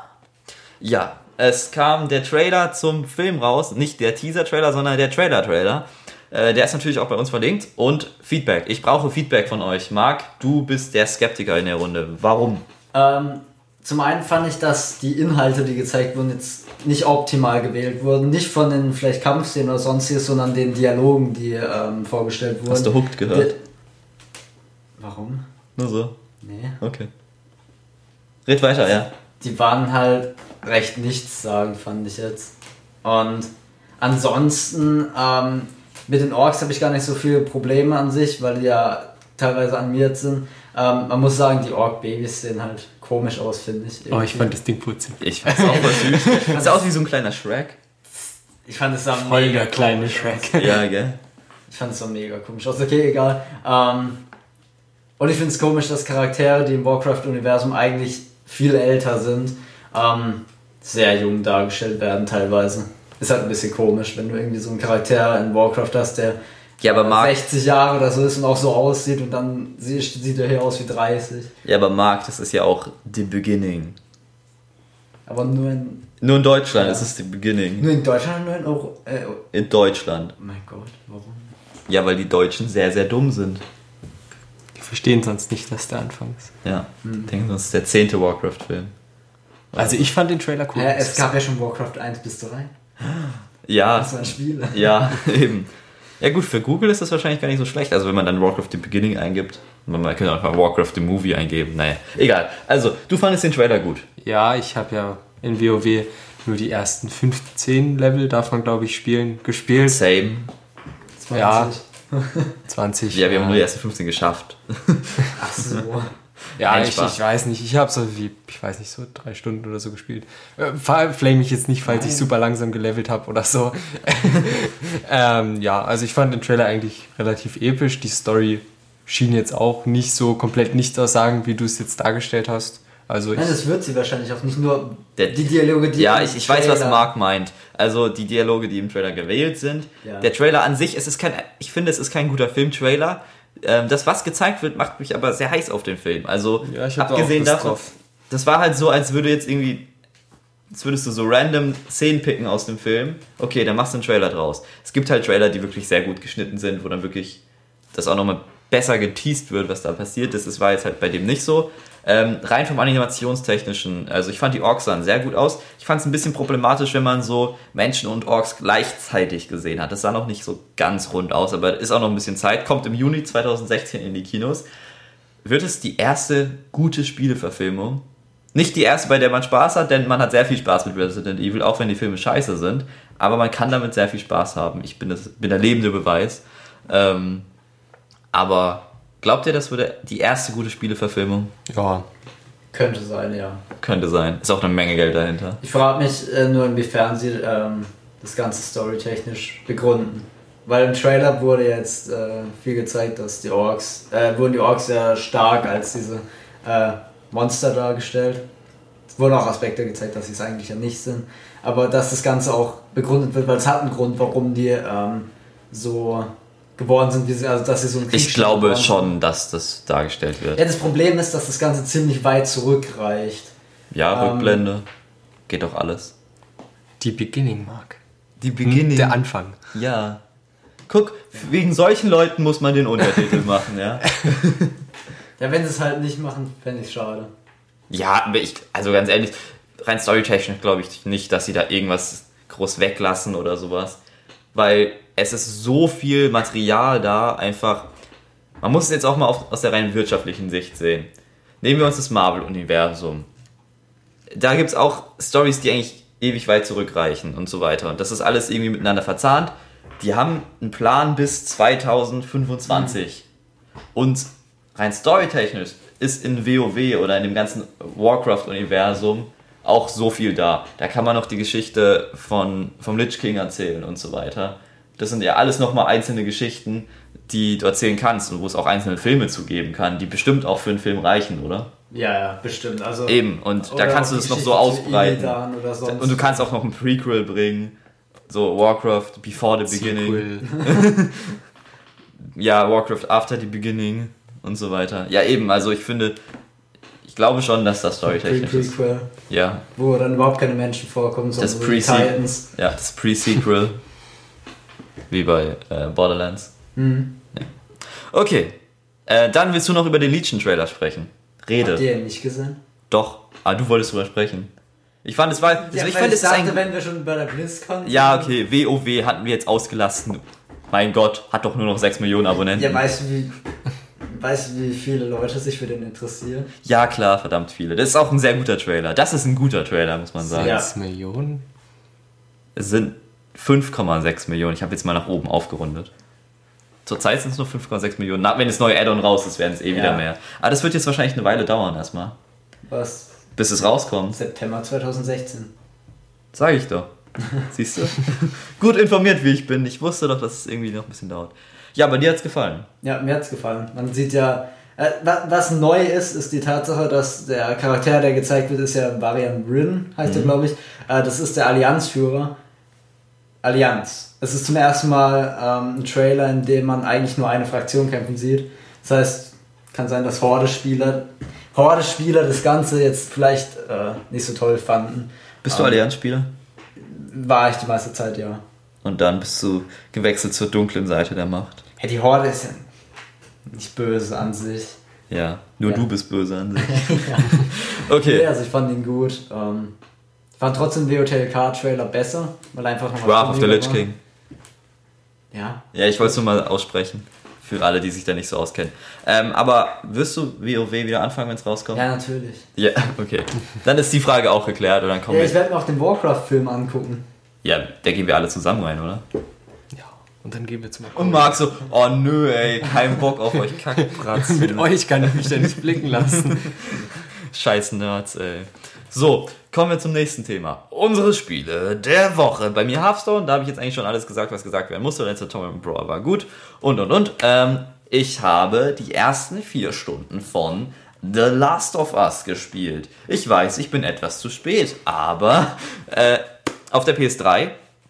Ja, es kam der Trailer zum Film raus. Nicht der Teaser-Trailer, sondern der Trailer-Trailer. Der ist natürlich auch bei uns verlinkt. Und Feedback. Ich brauche Feedback von euch. Marc, du bist der Skeptiker in der Runde. Warum? Zum einen fand ich, dass die Inhalte, die gezeigt wurden, jetzt nicht optimal gewählt wurden. Nicht von den vielleicht Kampfszenen oder sonstiges, sondern den Dialogen, die vorgestellt wurden. Hast du Hooked gehört? Warum? Nur so? Nee. Okay. Red weiter, ja. Die waren halt recht nichtssagend, fand ich jetzt. Und ansonsten, mit den Orks habe ich gar nicht so viele Probleme an sich, weil die ja teilweise animiert sind. Man muss sagen, die Ork-Babys sehen halt komisch aus, finde ich. Oh, ich fand das Ding putzig. Ich fand es auch voll süß. Das sah aus wie so ein kleiner Shrek. Ich fand es voll mega der kleine Shrek. Ja, gell? Ich fand es so mega komisch aus. Okay, egal. Und ich finde es komisch, dass Charaktere, die im Warcraft-Universum eigentlich viel älter sind, sehr jung dargestellt werden teilweise. Ist halt ein bisschen komisch, wenn du irgendwie so einen Charakter in Warcraft hast, der aber 60 Jahre oder so ist und auch so aussieht und dann sieht er hier aus wie 30. Ja, aber Marc, das ist ja auch The Beginning. Aber nur in Deutschland ist es The Beginning. Nur in Deutschland oder nur in Deutschland. Oh mein Gott, warum? Ja, weil die Deutschen sehr, sehr dumm sind. Die verstehen sonst nicht, dass der Anfang ist. Ja, denken sonst der 10. Warcraft-Film. Also ich fand den Trailer cool. Es gab ja schon Warcraft 1 bis 3. Ja. Das waren Spiele. Ja, eben. Ja gut, für Google ist das wahrscheinlich gar nicht so schlecht. Also wenn man dann Warcraft The Beginning eingibt, man kann auch mal Warcraft The Movie eingeben. Naja, egal. Also, du fandest den Trailer gut. Ja, ich habe ja in WoW nur die ersten 15 Level davon, glaube ich, gespielt. Same. 20. Ja, 20. Ja, wir haben nur die ersten 15 geschafft. Ach so. Ja, ich weiß nicht. Ich habe so wie, ich weiß nicht, so 3 Stunden oder so gespielt. Flame mich jetzt nicht, falls ich super langsam gelevelt habe oder so. Ja, also ich fand den Trailer eigentlich relativ episch. Die Story schien jetzt auch nicht so komplett nicht aussagen, wie du es jetzt dargestellt hast. Also Nein, das wird sie wahrscheinlich auch nicht nur die Dialoge, die ja, ich weiß, was Marc meint. Also die Dialoge, die im Trailer gewählt sind. Ja. Der Trailer an sich, ich finde, es ist kein guter Filmtrailer. Das, was gezeigt wird, macht mich aber sehr heiß auf den Film. Also, ja, abgesehen davon, das war halt so, als würdest du so random Szenen picken aus dem Film. Okay, dann machst du einen Trailer draus. Es gibt halt Trailer, die wirklich sehr gut geschnitten sind, wo dann wirklich das auch nochmal besser geteased wird, was da passiert ist. Das war jetzt halt bei dem nicht so. Rein vom Animationstechnischen, also ich fand die Orks sahen sehr gut aus. Ich fand es ein bisschen problematisch, wenn man so Menschen und Orks gleichzeitig gesehen hat. Das sah noch nicht so ganz rund aus, aber ist auch noch ein bisschen Zeit. Kommt im Juni 2016 in die Kinos. Wird es die erste gute Spieleverfilmung? Nicht die erste, bei der man Spaß hat, denn man hat sehr viel Spaß mit Resident Evil, auch wenn die Filme scheiße sind. Aber man kann damit sehr viel Spaß haben. Ich bin der lebende Beweis. Aber glaubt ihr, das würde die erste gute Spieleverfilmung? Ja. Könnte sein, ja. Könnte sein. Ist auch eine Menge Geld dahinter. Ich frage mich nur, inwiefern sie das Ganze storytechnisch begründen. Weil im Trailer wurde jetzt viel gezeigt, dass wurden die Orks sehr stark als diese Monster dargestellt. Es wurden auch Aspekte gezeigt, dass sie es eigentlich ja nicht sind. Aber dass das Ganze auch begründet wird, weil es hat einen Grund, warum die so geworden sind, dass sie so ein Ich glaube schon, dass das dargestellt wird. Ja, das Problem ist, dass das Ganze ziemlich weit zurückreicht. Ja, Rückblende. Geht doch alles. Die Beginning, Marc. Die Beginning. Der Anfang. Ja. Guck, wegen solchen Leuten muss man den Untertitel machen, ja. Ja, wenn sie es halt nicht machen, fände ich schade. Ja, aber also ganz ehrlich, rein storytechnisch glaube ich nicht, dass sie da irgendwas groß weglassen oder sowas. Weil es ist so viel Material da, einfach. Man muss es jetzt auch mal aus der rein wirtschaftlichen Sicht sehen. Nehmen wir uns das Marvel-Universum. Da gibt es auch Storys, die eigentlich ewig weit zurückreichen und so weiter. Und das ist alles irgendwie miteinander verzahnt. Die haben einen Plan bis 2025. Und rein storytechnisch ist in WoW oder in dem ganzen Warcraft-Universum auch so viel da. Da kann man noch die Geschichte vom Lich King erzählen und so weiter. Das sind ja alles nochmal einzelne Geschichten, die du erzählen kannst und wo es auch einzelne Filme zu geben kann, die bestimmt auch für einen Film reichen, oder? Ja, bestimmt. Also eben, und da kannst du das noch so ausbreiten. Und du kannst auch noch ein Prequel bringen So Warcraft Before the Beginning. Sequel. Ja, Warcraft After the Beginning und so weiter. Ja, eben, also ich glaube schon, dass das storytechnisch ist. Prequel, Ja, wo dann überhaupt keine Menschen vorkommen, sondern das so die Titans. das Pre-Sequel. Wie bei Borderlands. Mhm. Okay, dann willst du noch über den Legion-Trailer sprechen. Rede. Habt ihr ihn nicht gesehen? Doch. Du wolltest drüber sprechen. Ich fand, es war... Ja, ich weil fand, es ist ein... wenn wir schon bei der BlizzCon sind. Ja, okay, WoW hatten wir jetzt ausgelassen. Mein Gott, hat doch nur noch 6 Millionen Abonnenten. Ja, weißt du, wie viele Leute sich für den interessieren? Ja, klar, verdammt viele. Das ist auch ein sehr guter Trailer. Das ist ein guter Trailer, muss man sagen. Ja. 6 Millionen? Es sind 5,6 Millionen. Ich habe jetzt mal nach oben aufgerundet. Zurzeit sind es nur 5,6 Millionen. Wenn das neue Add-on raus ist, werden es wieder mehr. Aber das wird jetzt wahrscheinlich eine Weile dauern erstmal. Was? Bis es rauskommt. September 2016. Sag ich doch. Siehst du? Gut informiert, wie ich bin. Ich wusste doch, dass es irgendwie noch ein bisschen dauert. Ja, aber dir hat's gefallen. Ja, mir hat's gefallen. Man sieht ja, was neu ist die Tatsache, dass der Charakter, der gezeigt wird, ist ja Varian Wrynn, heißt er, glaube ich. Das ist der Allianzführer. Allianz. Es ist zum ersten Mal ein Trailer, in dem man eigentlich nur eine Fraktion kämpfen sieht. Das heißt, kann sein, dass Horde-Spieler das Ganze jetzt vielleicht nicht so toll fanden. Bist du Allianz-Spieler? War ich die meiste Zeit, ja. Und dann bist du gewechselt zur dunklen Seite der Macht. Ja, die Horde ist ja nicht böse an sich. Ja, nur Ja. du bist böse an sich. Ja. Okay. Nee, also ich fand ihn gut. Ich fand trotzdem WOTLK-Trailer besser, weil einfach noch Wrath of the Lich King. Ja. Ja, ich wollte es nur mal aussprechen. Für alle, die sich da nicht so auskennen. Aber wirst du WoW wieder anfangen, wenn es rauskommt? Ja, natürlich. Ja, okay. Dann ist die Frage auch geklärt und dann kommen Ja, ich wir. werde mir auch den Warcraft-Film angucken. Ja, da gehen wir alle zusammen rein, oder? Ja. Und dann gehen wir zum Und Marc so, oh nö, ey, kein Bock auf euch Kackbratzen. Mit euch kann ich mich da nicht blicken lassen. Scheiß Nerds, ey. So, kommen wir zum nächsten Thema. Unsere Spiele der Woche. Bei mir Hearthstone, da habe ich jetzt eigentlich schon alles gesagt, was gesagt werden musste. Letzter Tournament Brawl war gut. Und. Ich habe die ersten 4 Stunden von The Last of Us gespielt. Ich weiß, ich bin etwas zu spät, aber auf der PS3,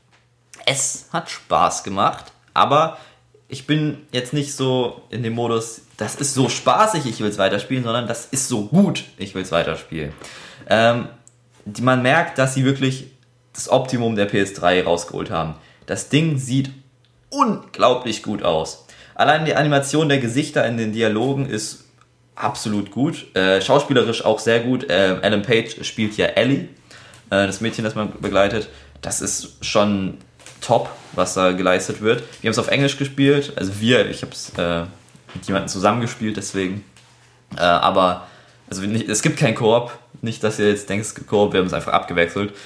es hat Spaß gemacht, aber ich bin jetzt nicht so in dem Modus, das ist so spaßig, ich will es weiterspielen, sondern das ist so gut, ich will es weiterspielen. Man merkt, dass sie wirklich das Optimum der PS3 rausgeholt haben. Das Ding sieht unglaublich gut aus. Allein die Animation der Gesichter in den Dialogen ist absolut gut. Schauspielerisch auch sehr gut. Ellen Page spielt ja Ellie, das Mädchen, das man begleitet. Das ist schon top, was da geleistet wird. Wir haben es auf Englisch gespielt. Also ich habe es mit jemandem zusammengespielt, deswegen. Aber also es gibt kein Koop. Nicht, dass ihr jetzt denkt, es gibt Koop, wir haben es einfach abgewechselt.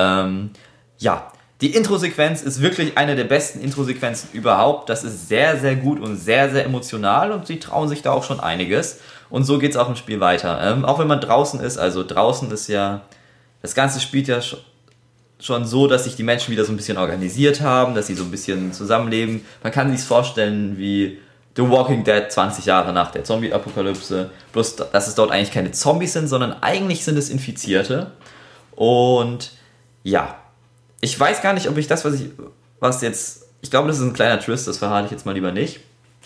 Ja, die Intro-Sequenz ist wirklich eine der besten Intro-Sequenzen überhaupt. Das ist sehr, sehr gut und sehr, sehr emotional und sie trauen sich da auch schon einiges. Und so geht es auch im Spiel weiter. Auch wenn man draußen ist, also draußen ist ja, das Ganze spielt ja schon so, dass sich die Menschen wieder so ein bisschen organisiert haben, dass sie so ein bisschen zusammenleben. Man kann sich vorstellen wie The Walking Dead 20 Jahre nach der Zombie-Apokalypse. Bloß, dass es dort eigentlich keine Zombies sind, sondern eigentlich sind es Infizierte. Und ja, ich weiß gar nicht, ob ich das, ich glaube, das ist ein kleiner Twist, das verrate ich jetzt mal lieber nicht.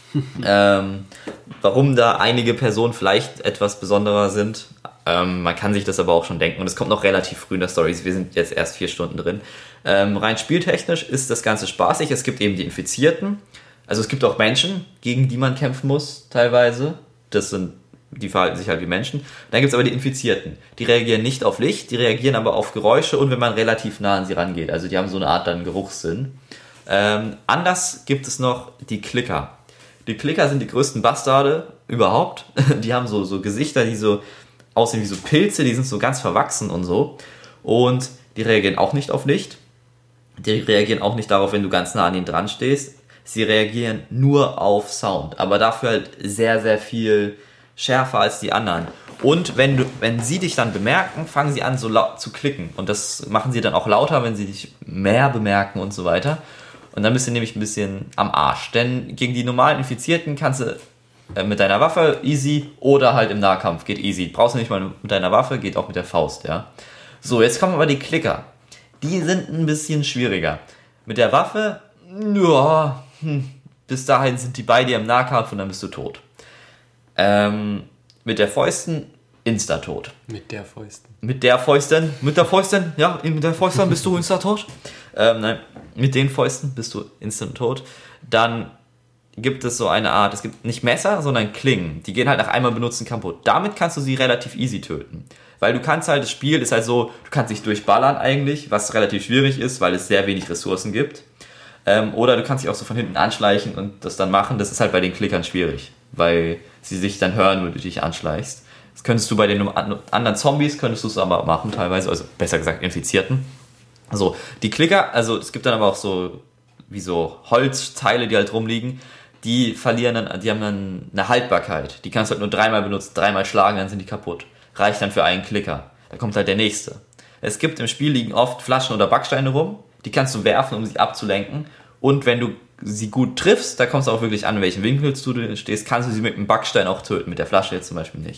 Warum da einige Personen vielleicht etwas besonderer sind. Man kann sich das aber auch schon denken. Und es kommt noch relativ früh in der Story. Wir sind jetzt erst 4 Stunden drin. Rein spieltechnisch ist das Ganze spaßig. Es gibt eben die Infizierten. Also es gibt auch Menschen, gegen die man kämpfen muss, teilweise. Die verhalten sich halt wie Menschen. Dann gibt es aber die Infizierten. Die reagieren nicht auf Licht, die reagieren aber auf Geräusche und wenn man relativ nah an sie rangeht. Also die haben so eine Art dann Geruchssinn. Anders gibt es noch die Klicker. Die Klicker sind die größten Bastarde überhaupt. Die haben so Gesichter, die so aussehen wie so Pilze, die sind so ganz verwachsen und so. Und die reagieren auch nicht auf Licht. Die reagieren auch nicht darauf, wenn du ganz nah an ihnen dran stehst. Sie reagieren nur auf Sound, aber dafür halt sehr, sehr viel schärfer als die anderen. Und wenn sie dich dann bemerken, fangen sie an so laut zu klicken. Und das machen sie dann auch lauter, wenn sie dich mehr bemerken und so weiter. Und dann bist du nämlich ein bisschen am Arsch. Denn gegen die normalen Infizierten kannst du mit deiner Waffe easy oder halt im Nahkampf geht easy. Brauchst du nicht mal mit deiner Waffe, geht auch mit der Faust, ja. So, jetzt kommen aber die Klicker. Die sind ein bisschen schwieriger. Mit der Waffe, ja, bis dahin sind die bei dir im Nahkampf und dann bist du tot. Mit der Fäusten, insta-tot. Mit der Fäusten. Mit der Fäusten, ja, mit der Fäusten bist du insta-tot. Nein, mit den Fäusten bist du instant tot. Dann gibt es so eine Art, es gibt nicht Messer, sondern Klingen. Die gehen halt nach einmal benutzen kaputt. Damit kannst du sie relativ easy töten. Weil du kannst halt, das Spiel ist halt so, du kannst dich durchballern eigentlich, was relativ schwierig ist, weil es sehr wenig Ressourcen gibt. Oder du kannst dich auch so von hinten anschleichen und das dann machen. Das ist halt bei den Klickern schwierig, weil sie sich dann hören, wenn du dich anschleichst. Das könntest du bei den anderen Zombies, könntest du es aber machen teilweise, also besser gesagt Infizierten. Also die Klicker, also es gibt dann aber auch so, wie so Holzteile, die halt rumliegen, die haben dann eine Haltbarkeit. Die kannst du halt nur 3-mal benutzen, 3-mal schlagen, dann sind die kaputt. Reicht dann für einen Klicker. Da kommt halt der nächste. Es gibt im Spiel liegen oft Flaschen oder Backsteine rum, die kannst du werfen, um sie abzulenken. Und wenn du sie gut triffst, da kommst du auch wirklich an, in welchem Winkel du stehst, kannst du sie mit einem Backstein auch töten, mit der Flasche jetzt zum Beispiel nicht.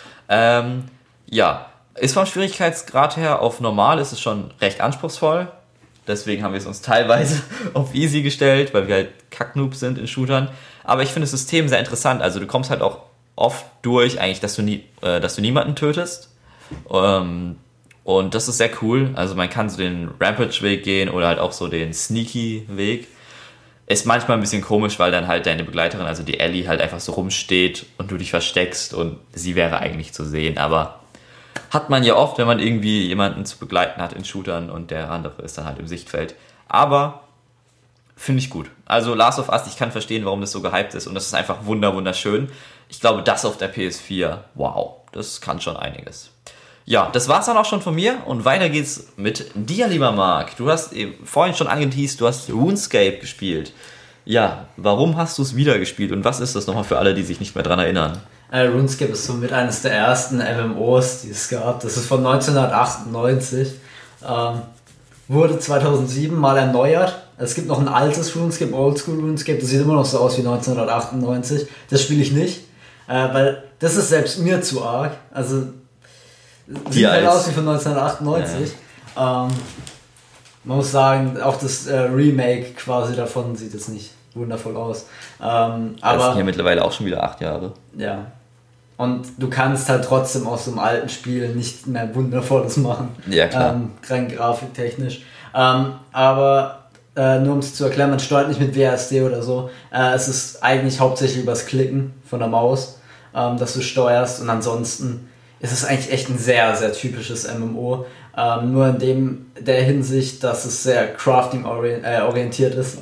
Ja, ist vom Schwierigkeitsgrad her auf normal, ist es schon recht anspruchsvoll. Deswegen haben wir es uns teilweise auf easy gestellt, weil wir halt Kacknoobs sind in Shootern. Aber ich finde das System sehr interessant. Also du kommst halt auch oft durch, eigentlich, dass du niemanden tötest. Und das ist sehr cool. Also man kann so den Rampage-Weg gehen oder halt auch so den Sneaky-Weg. Ist manchmal ein bisschen komisch, weil dann halt deine Begleiterin, also die Ellie, halt einfach so rumsteht und du dich versteckst und sie wäre eigentlich zu sehen. Aber hat man ja oft, wenn man irgendwie jemanden zu begleiten hat in Shootern und der andere ist dann halt im Sichtfeld. Aber finde ich gut. Also Last of Us, ich kann verstehen, warum das so gehypt ist und das ist einfach wunderschön. Ich glaube, das auf der PS4, wow, das kann schon einiges. Ja, das war's dann auch schon von mir und weiter geht's mit dir, lieber Marc. Du hast vorhin schon angeteased, du hast RuneScape gespielt. Ja, warum hast du es wieder gespielt und was ist das nochmal für alle, die sich nicht mehr dran erinnern? RuneScape ist somit eines der ersten MMOs, die es gab. Das ist von 1998. Wurde 2007 mal erneuert. Es gibt noch ein altes RuneScape, Oldschool RuneScape. Das sieht immer noch so aus wie 1998. Das spiele ich nicht, weil das ist selbst mir zu arg. Also sieht halt aus wie von 1998. Ja. Man muss sagen, auch das Remake quasi davon sieht jetzt nicht wundervoll aus. Aber das sind ja mittlerweile auch schon wieder 8 Jahre. Ja. Und du kannst halt trotzdem aus so einem alten Spiel nicht mehr Wundervolles machen. Ja, klar. Rein grafiktechnisch. Aber nur um es zu erklären, man steuert nicht mit WASD oder so. Es ist eigentlich hauptsächlich übers Klicken von der Maus, dass du steuerst. Und ansonsten ist es eigentlich echt ein sehr, sehr typisches MMO. Nur in der Hinsicht, dass es sehr Crafting-orientiert ist.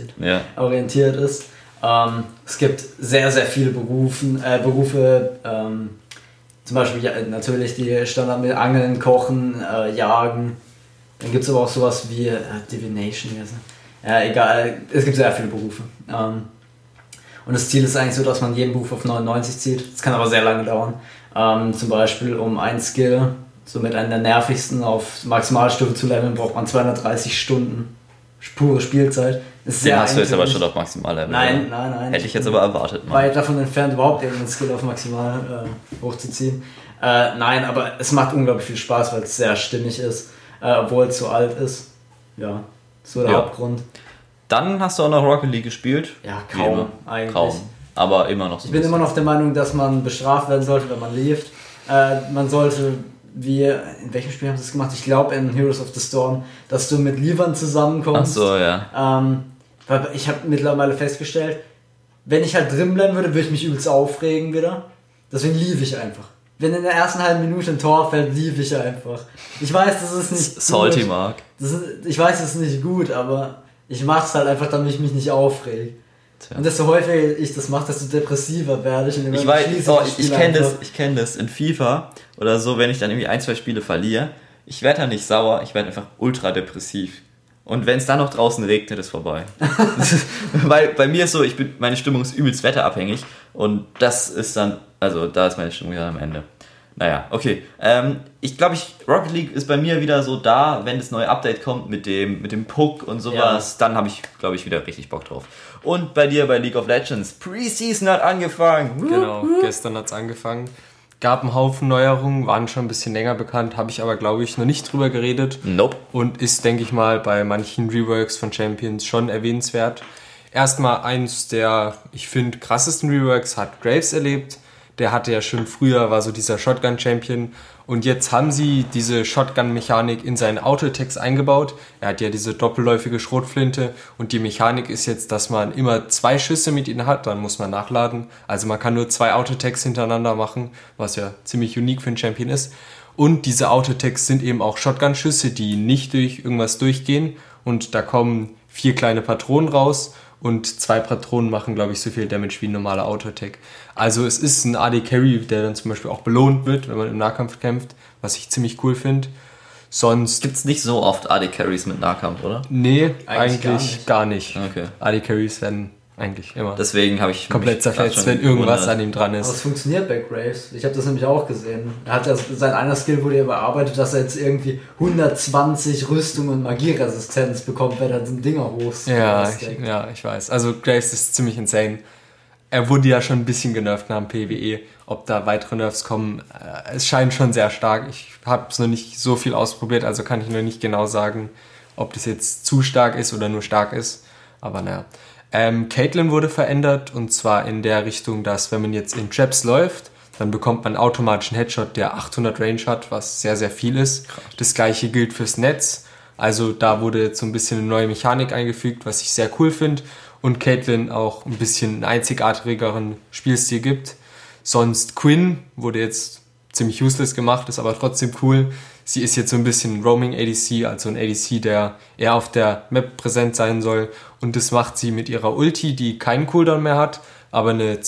Es gibt sehr, sehr viele Berufe, zum Beispiel natürlich die Standard mit Angeln, Kochen, Jagen. Dann gibt es aber auch sowas wie Divination. Ja, egal, es gibt sehr viele Berufe. Und das Ziel ist eigentlich so, dass man jeden Beruf auf 99 zieht. Das kann aber sehr lange dauern. Zum Beispiel um einen Skill, somit einen der nervigsten, auf Maximalstufe zu leveln, braucht man 230 Stunden pure Spielzeit. Ist Den hast du jetzt aber schon auf Maximallevel. Nein. Hätte ich jetzt aber erwartet. Weit davon entfernt, überhaupt irgendeinen Skill auf Maximal hochzuziehen. Nein, aber es macht unglaublich viel Spaß, weil es sehr stimmig ist, obwohl es so alt ist. Ja, so der Hauptgrund. Dann hast du auch noch Rocket League gespielt? Ja, kaum eigentlich. Kaum, aber immer noch so. Ich bin immer noch der Meinung, dass man bestraft werden sollte, wenn man lieft. Man sollte, in welchem Spiel haben sie das gemacht? Ich glaube in Heroes of the Storm, dass du mit Liefern zusammenkommst. Ach so, ja. Weil ich habe mittlerweile festgestellt, wenn ich halt drin bleiben würde, würde ich mich übelst aufregen wieder. Deswegen lief ich einfach. Wenn in der ersten halben Minute ein Tor fällt, lief ich einfach. Ich weiß, das ist nicht Salty gut. Mark. Ich weiß, das ist nicht gut, aber ich mach's halt einfach, damit ich mich nicht aufrege. Tja. Und desto häufiger ich das mache, desto depressiver werde ich. Ich kenne das in FIFA oder so, wenn ich dann irgendwie 1-2 Spiele verliere. Ich werde dann nicht sauer, ich werde einfach ultra depressiv. Und wenn es dann noch draußen regnet, ist vorbei. Weil bei mir ist so, meine Stimmung ist übelst wetterabhängig und das ist dann, also da ist meine Stimmung ja am Ende. Naja, okay. Ich glaube, Rocket League ist bei mir wieder so da, wenn das neue Update kommt mit dem Puck und sowas, dann habe ich, glaube ich, wieder richtig Bock drauf. Und bei dir, bei League of Legends, Preseason hat angefangen. Genau, gestern hat es angefangen. Gab einen Haufen Neuerungen, waren schon ein bisschen länger bekannt, habe ich aber, glaube ich, noch nicht drüber geredet. Nope. Und ist, denke ich mal, bei manchen Reworks von Champions schon erwähnenswert. Erstmal eins der, ich finde, krassesten Reworks hat Graves erlebt. Der hatte ja schon früher, war so dieser Shotgun-Champion. Und jetzt haben sie diese Shotgun-Mechanik in seinen Auto-Attacks eingebaut. Er hat ja diese doppelläufige Schrotflinte. Und die Mechanik ist jetzt, dass man immer 2 Schüsse mit ihnen hat. Dann muss man nachladen. Also man kann nur 2 Auto-Attacks hintereinander machen, was ja ziemlich unique für einen Champion ist. Und diese Auto-Attacks sind eben auch Shotgun-Schüsse, die nicht durch irgendwas durchgehen. Und da kommen 4 kleine Patronen raus. Und 2 Patronen machen, glaube ich, so viel Damage wie ein normaler Auto-Attack. Also es ist ein AD-Carry, der dann zum Beispiel auch belohnt wird, wenn man im Nahkampf kämpft, was ich ziemlich cool finde. Sonst Gibt's nicht so oft AD-Carries mit Nahkampf, oder? Nee, eigentlich gar nicht. Okay. AD-Carries werden eigentlich immer Deswegen habe ich komplett zerfetzt, wenn irgendwas an ihm dran Aber es ist. funktioniert bei Graves. Ich habe das nämlich auch gesehen. Er hat ja, sein einer Skill wurde ja bearbeitet, dass er jetzt irgendwie 120 Rüstung und Magieresistenz bekommt, wenn er den Dinger hochsteckt. Ja, ich weiß. Also Graves ist ziemlich insane. Er wurde ja schon ein bisschen genervt nach dem PvE. Ob da weitere Nerfs kommen, es scheint schon sehr stark. Ich habe es noch nicht so viel ausprobiert, also kann ich noch nicht genau sagen, ob das jetzt zu stark ist oder nur stark ist. Aber naja. Caitlyn wurde verändert, und zwar in der Richtung, dass wenn man jetzt in Traps läuft, dann bekommt man automatisch einen Headshot, der 800 Range hat, was sehr, sehr viel ist. Krass. Das gleiche gilt fürs Netz. Also da wurde jetzt so ein bisschen eine neue Mechanik eingefügt, was ich sehr cool finde. Und Caitlyn auch ein bisschen einen einzigartigeren Spielstil gibt. Sonst Quinn wurde jetzt ziemlich useless gemacht, ist aber trotzdem cool. Sie ist jetzt so ein bisschen Roaming ADC, also ein ADC, der eher auf der Map präsent sein soll. Und das macht sie mit ihrer Ulti, die keinen Cooldown mehr hat, aber eine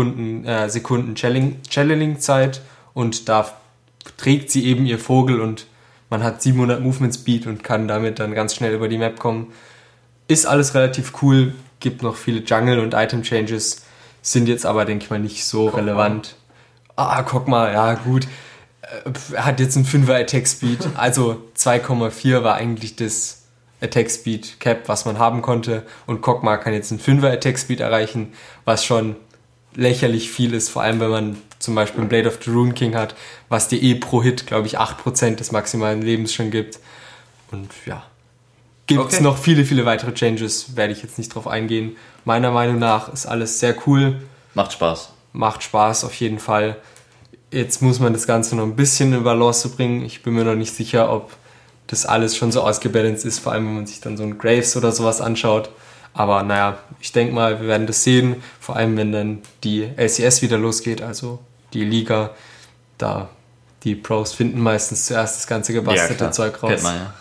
2 Sekunden Channeling-Zeit. Und da trägt sie eben ihr Vogel und man hat 700 Movement Speed und kann damit dann ganz schnell über die Map kommen. Ist alles relativ cool, gibt noch viele Jungle- und Item-Changes, sind jetzt aber, denke ich mal, nicht so relevant. Guck mal, ja gut. Er hat jetzt einen 5er Attack Speed, also 2,4 war eigentlich das Attack Speed Cap, was man haben konnte, und Kog'Maw kann jetzt einen 5er Attack Speed erreichen, was schon lächerlich viel ist, vor allem wenn man zum Beispiel ein Blade of the Rune King hat, was dir pro Hit, glaube ich, 8% des maximalen Lebens schon gibt. Und ja, gibt es noch viele, viele weitere Changes, werde ich jetzt nicht drauf eingehen. Meiner Meinung nach ist alles sehr cool. Macht Spaß. Macht Spaß auf jeden Fall. Jetzt muss man das Ganze noch ein bisschen in Balance bringen. Ich bin mir noch nicht sicher, ob das alles schon so ausgebalanced ist, vor allem wenn man sich dann so ein Graves oder sowas anschaut. Aber naja, ich denke mal, wir werden das sehen, vor allem wenn dann die LCS wieder losgeht, also die Liga. Da die Pros finden meistens zuerst das ganze gebastelte Zeug raus. Kennt man ja.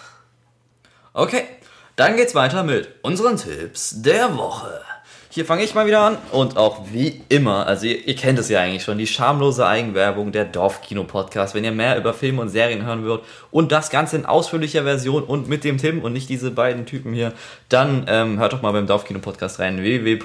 Okay, dann geht's weiter mit unseren Tipps der Woche. Hier fange ich mal wieder an, und auch wie immer, also ihr kennt es ja eigentlich schon, die schamlose Eigenwerbung, der Dorfkino-Podcast. Wenn ihr mehr über Filme und Serien hören wollt und das Ganze in ausführlicher Version und mit dem Tim und nicht diese beiden Typen hier, dann hört doch mal beim Dorfkino-Podcast rein,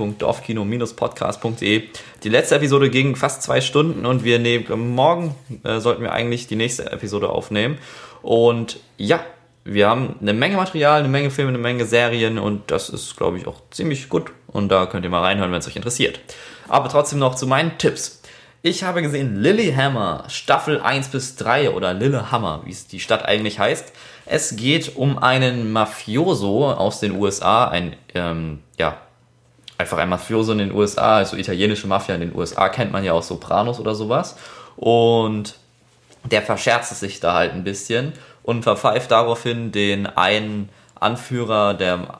www.dorfkino-podcast.de. Die letzte Episode ging fast 2 Stunden und morgen sollten wir eigentlich die nächste Episode aufnehmen. Und ja, wir haben eine Menge Material, eine Menge Filme, eine Menge Serien, und das ist, glaube ich, auch ziemlich gut. Und da könnt ihr mal reinhören, wenn es euch interessiert. Aber trotzdem noch zu meinen Tipps. Ich habe gesehen Lilyhammer, Staffel 1-3 oder Lillehammer, wie es die Stadt eigentlich heißt. Es geht um einen Mafioso aus den USA, einfach ein Mafioso in den USA, also italienische Mafia in den USA, kennt man ja aus Sopranos oder sowas. Und der verscherzt es sich da halt ein bisschen und verpfeift daraufhin den einen Anführer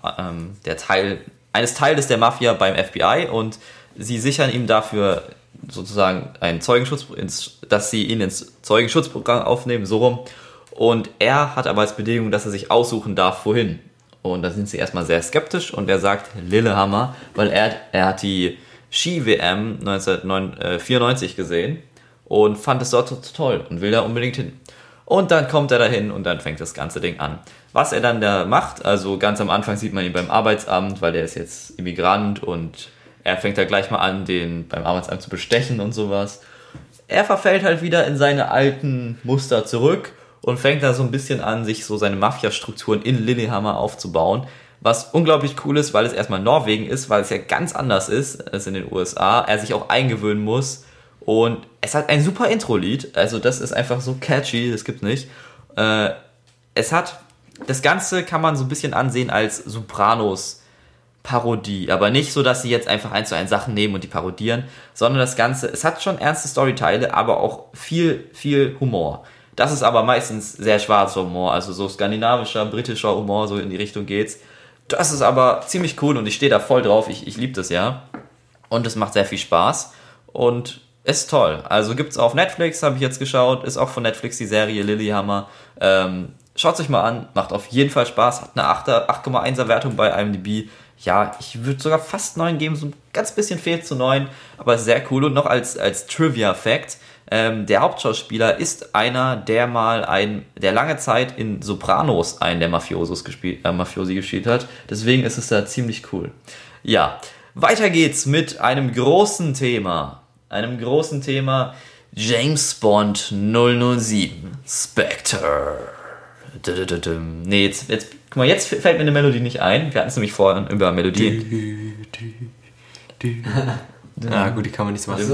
eines Teiles der Mafia beim FBI, und sie sichern ihm dafür sozusagen einen Zeugenschutz, dass sie ihn ins Zeugenschutzprogramm aufnehmen, so rum. Und er hat aber als Bedingung, dass er sich aussuchen darf, wohin. Und da sind sie erstmal sehr skeptisch, und er sagt Lillehammer, weil er hat die Ski-WM 1994 gesehen und fand es dort toll und will da unbedingt hin. Und dann kommt er dahin und dann fängt das ganze Ding an. Was er dann da macht, also ganz am Anfang sieht man ihn beim Arbeitsamt, weil der ist jetzt Immigrant, und er fängt da gleich mal an, den beim Arbeitsamt zu bestechen und sowas. Er verfällt halt wieder in seine alten Muster zurück und fängt da so ein bisschen an, sich so seine Mafia-Strukturen in Lillehammer aufzubauen. Was unglaublich cool ist, weil es erstmal Norwegen ist, weil es ja ganz anders ist als in den USA. Er sich auch eingewöhnen muss Und es hat ein super Intro-Lied, also das ist einfach so catchy, das gibt's nicht. Es hat, das Ganze kann man so ein bisschen ansehen als Sopranos-Parodie, aber nicht so, dass sie jetzt einfach 1:1 Sachen nehmen und die parodieren, sondern das Ganze, es hat schon ernste Storyteile, aber auch viel, viel Humor. Das ist aber meistens sehr schwarzer Humor, also so skandinavischer, britischer Humor, so in die Richtung geht's. Das ist aber ziemlich cool und ich stehe da voll drauf, ich liebe das ja. Und es macht sehr viel Spaß und ist toll. Also gibt's auf Netflix, habe ich jetzt geschaut, ist auch von Netflix die Serie Lilyhammer. Schaut sich mal an, macht auf jeden Fall Spaß, hat eine 8,1er Wertung bei IMDb. Ja, ich würde sogar fast 9 geben, so ein ganz bisschen fehlt zu 9, aber sehr cool. Und noch als Trivia-Fact, der Hauptschauspieler ist einer, der lange Zeit in Sopranos einen der Mafiosi gespielt hat. Deswegen ist es da ziemlich cool. Ja, weiter geht's mit einem großen Thema. James Bond 007 Spectre. Nee, jetzt guck mal, jetzt fällt mir eine Melodie nicht ein. Wir hatten es nämlich vorhin über Melodie. Ah, gut, die kann man nicht so machen.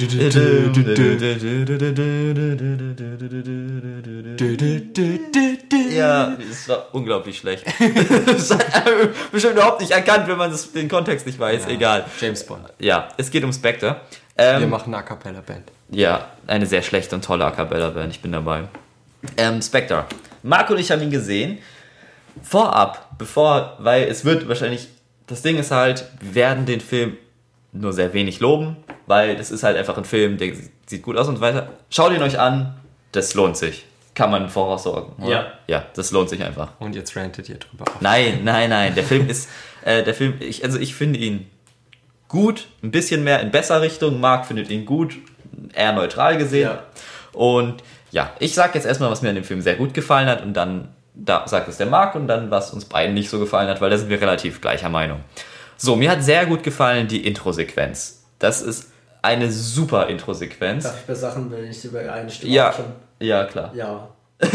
Ja, das war unglaublich schlecht. Das hat bestimmt überhaupt nicht erkannt, wenn man den Kontext nicht weiß. Ja, egal. James Bond. Ja, es geht um Spectre. Wir machen eine A Cappella Band. Ja, eine sehr schlechte und tolle A Cappella Band. Ich bin dabei. Spectre. Marco und ich haben ihn gesehen. Vorab, weil es wird wahrscheinlich, das Ding ist halt, wir werden den Film nur sehr wenig loben, weil das ist halt einfach ein Film, der sieht gut aus und so weiter. Schaut ihn euch an, das lohnt sich. Kann man voraussorgen. Oder? Ja. Ja, das lohnt sich einfach. Und jetzt rantet ihr drüber auf. Nein. Der Film ist, ich finde ihn gut, ein bisschen mehr in besser Richtung. Marc findet ihn gut, eher neutral gesehen. Ja. Und ja, ich sag jetzt erstmal, was mir an dem Film sehr gut gefallen hat und dann sagt es der Marc und dann, was uns beiden nicht so gefallen hat, weil da sind wir relativ gleicher Meinung. So, mir hat sehr gut gefallen die Intro-Sequenz. Das ist eine super Intro-Sequenz. Darf ich bei Sachen, wenn ich übereinstimme? Ja, klar. Ja.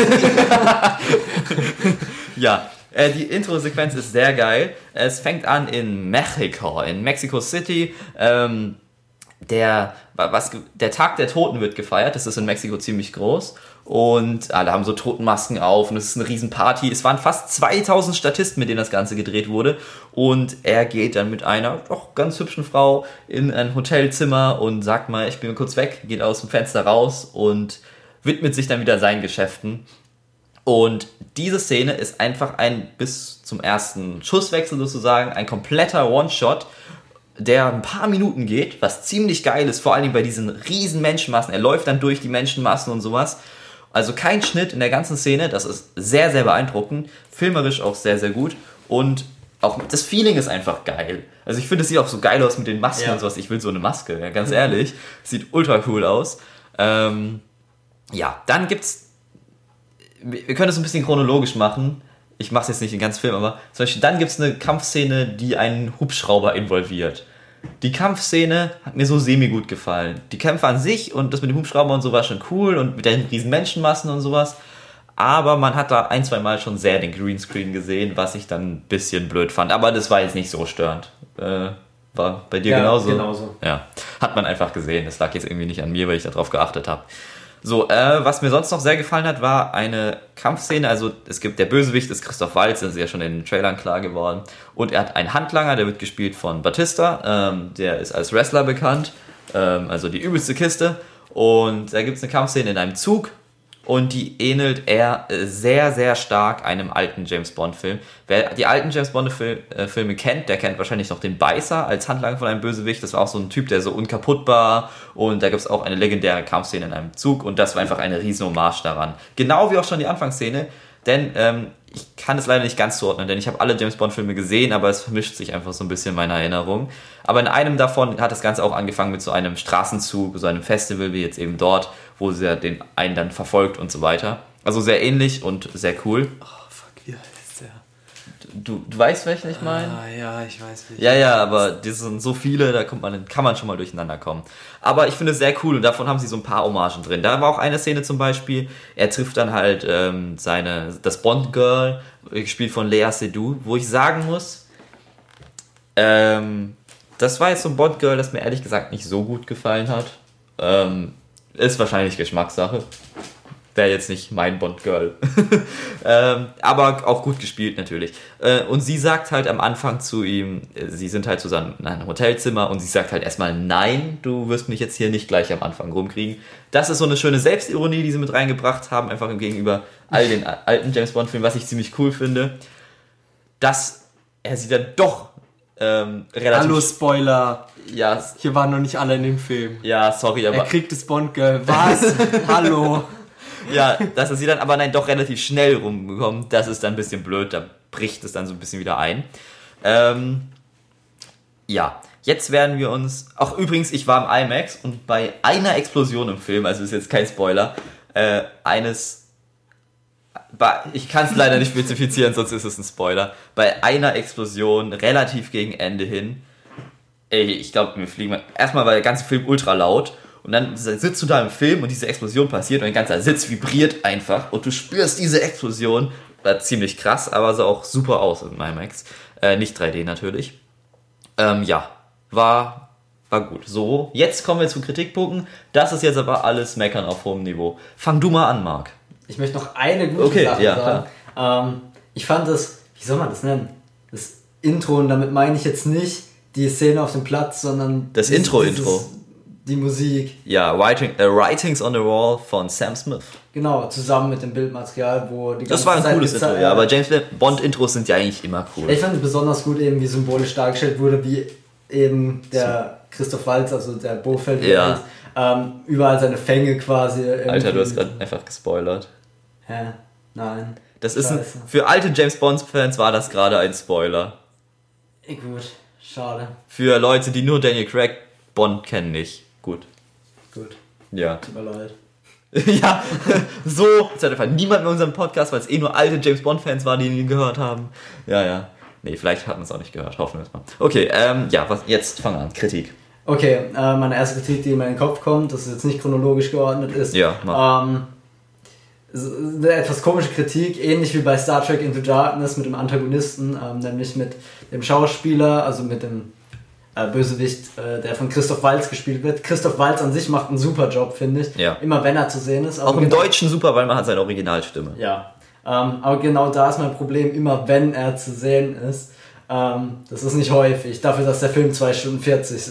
Ja, die Intro-Sequenz ist sehr geil. Es fängt an in Mexico City. Der Tag der Toten wird gefeiert. Das ist in Mexiko ziemlich groß. Und alle haben so Totenmasken auf und es ist eine Riesenparty. Es waren fast 2000 Statisten, mit denen das Ganze gedreht wurde. Und er geht dann mit einer doch ganz hübschen Frau in ein Hotelzimmer und sagt mal, ich bin kurz weg, geht aus dem Fenster raus und widmet sich dann wieder seinen Geschäften. Und diese Szene ist einfach bis zum ersten Schusswechsel sozusagen ein kompletter One-Shot, der ein paar Minuten geht, was ziemlich geil ist, vor allem bei diesen riesen Menschenmassen. Er läuft dann durch die Menschenmassen und sowas. Also kein Schnitt in der ganzen Szene, das ist sehr, sehr beeindruckend. Filmerisch auch sehr, sehr gut. Und auch das Feeling ist einfach geil. Also ich finde, es sieht auch so geil aus mit den Masken und sowas. Ich will so eine Maske, ja, ganz ehrlich. Sieht ultra cool aus. Ja, dann gibt's, wir können es ein bisschen chronologisch machen. Ich mache es jetzt nicht den ganzen Film, aber zum Beispiel dann gibt es eine Kampfszene, die einen Hubschrauber involviert. Die Kampfszene hat mir so semi-gut gefallen. Die Kämpfe an sich und das mit dem Hubschrauber und so war schon cool und mit den riesen Menschenmassen und sowas. Aber man hat da 1-2 Mal schon sehr den Greenscreen gesehen, was ich dann ein bisschen blöd fand. Aber das war jetzt nicht so störend. War bei dir genauso? Genauso. Ja, hat man einfach gesehen. Das lag jetzt irgendwie nicht an mir, weil ich darauf geachtet habe. So, was mir sonst noch sehr gefallen hat, war eine Kampfszene. Also der Bösewicht ist Christoph Waltz, das ist ja schon in den Trailern klar geworden. Und er hat einen Handlanger, der wird gespielt von Batista. Der ist als Wrestler bekannt, also die übelste Kiste. Und da gibt es eine Kampfszene in einem Zug. Und die ähnelt er sehr, sehr stark einem alten James-Bond-Film. Wer die alten James-Bond-Filme kennt, der kennt wahrscheinlich noch den Beißer als Handlanger von einem Bösewicht. Das war auch so ein Typ, der so unkaputtbar. Und da gibt es auch eine legendäre Kampfszene in einem Zug. Und das war einfach eine riesen Hommage daran. Genau wie auch schon die Anfangsszene. Denn ich kann es leider nicht ganz zuordnen, denn ich habe alle James-Bond-Filme gesehen, aber es vermischt sich einfach so ein bisschen in meiner Erinnerung. Aber in einem davon hat das Ganze auch angefangen mit so einem Straßenzug, so einem Festival wie jetzt eben dort, wo sie den einen dann verfolgt und so weiter. Also sehr ähnlich und sehr cool. Oh, fuck, wie heißt der? Du weißt, welchen ich meine? Ah, ja, ich weiß nicht. Ja, aber die sind so viele, da kann man schon mal durcheinander kommen. Aber ich finde es sehr cool und davon haben sie so ein paar Hommagen drin. Da war auch eine Szene zum Beispiel, er trifft dann halt das Bond-Girl, gespielt von Lea Seydoux, wo ich sagen muss, das war jetzt so ein Bond-Girl, das mir ehrlich gesagt nicht so gut gefallen hat. Ist wahrscheinlich Geschmackssache. Wäre jetzt nicht mein Bond-Girl. Aber auch gut gespielt natürlich. Und sie sagt halt am Anfang zu ihm, sie sind halt zusammen in einem Hotelzimmer und sie sagt halt erstmal, nein, du wirst mich jetzt hier nicht gleich am Anfang rumkriegen. Das ist so eine schöne Selbstironie, die sie mit reingebracht haben, einfach gegenüber all den alten James-Bond-Filmen, was ich ziemlich cool finde. Dass er sie dann doch relativ... Hallo, Spoiler. Ja, hier waren noch nicht alle in dem Film. Ja, sorry, aber... Er kriegt das Bond-Girl. Was? Hallo. Ja, dass er sie dann aber doch relativ schnell rumbekommt, das ist dann ein bisschen blöd, da bricht es dann so ein bisschen wieder ein. Ja, jetzt werden wir uns... Ach, übrigens, ich war im IMAX und bei einer Explosion im Film, also ist jetzt kein Spoiler, ich kann es leider nicht spezifizieren, sonst ist es ein Spoiler. Bei einer Explosion relativ gegen Ende hin, ich glaube, wir fliegen erstmal war der ganze Film ultra laut und dann sitzt du da im Film und diese Explosion passiert und dein ganzer Sitz vibriert einfach und du spürst diese Explosion. War ziemlich krass, aber sah auch super aus in IMAX. Nicht 3D natürlich. Ja, war gut. So, jetzt kommen wir zu Kritikpunkten. Das ist jetzt aber alles Meckern auf hohem Niveau. Fang du mal an, Marc. Ich möchte noch eine gute Sache sagen. Ich fand das, wie soll man das nennen? Das Intro, und damit meine ich jetzt nicht die Szene auf dem Platz, sondern das Intro. Die Musik. Ja, Writings on the Wall von Sam Smith. Genau, zusammen mit dem Bildmaterial, wo die ganze Das war ein Zeit cooles Intro, ja, aber James Bond Intros sind ja eigentlich immer cool. Ich fand es besonders gut, eben wie symbolisch dargestellt wurde, wie eben der Christoph Waltz, also der Blofeld, ja. Überall seine Fänge quasi. Alter, du hast gerade einfach gespoilert. Hä? Nein. Das ist für alte James Bond-Fans war das gerade ein Spoiler. Gut, schade. Für Leute, die nur Daniel Craig Bond kennen, nicht. Gut. Ja. Tut mir leid. Ja, so. Es hat einfach niemand in unserem Podcast, weil es nur alte James Bond-Fans waren, die ihn gehört haben. Ja. Nee, vielleicht hat man es auch nicht gehört. Hoffen wir es mal. Okay, jetzt fangen wir an. Kritik. Okay, meine erste Kritik, die mir in den Kopf kommt, das ist jetzt nicht chronologisch geordnet ist. Ja, eine etwas komische Kritik, ähnlich wie bei Star Trek Into Darkness mit dem Antagonisten, nämlich mit dem Schauspieler, also mit dem Bösewicht, der von Christoph Waltz gespielt wird. Christoph Waltz an sich macht einen super Job, finde ich. Ja. Immer wenn er zu sehen ist. Auch im Deutschen super, weil man hat seine Originalstimme. Ja. Aber genau da ist mein Problem, immer wenn er zu sehen ist. Das ist nicht häufig, dafür, dass der Film 2 Stunden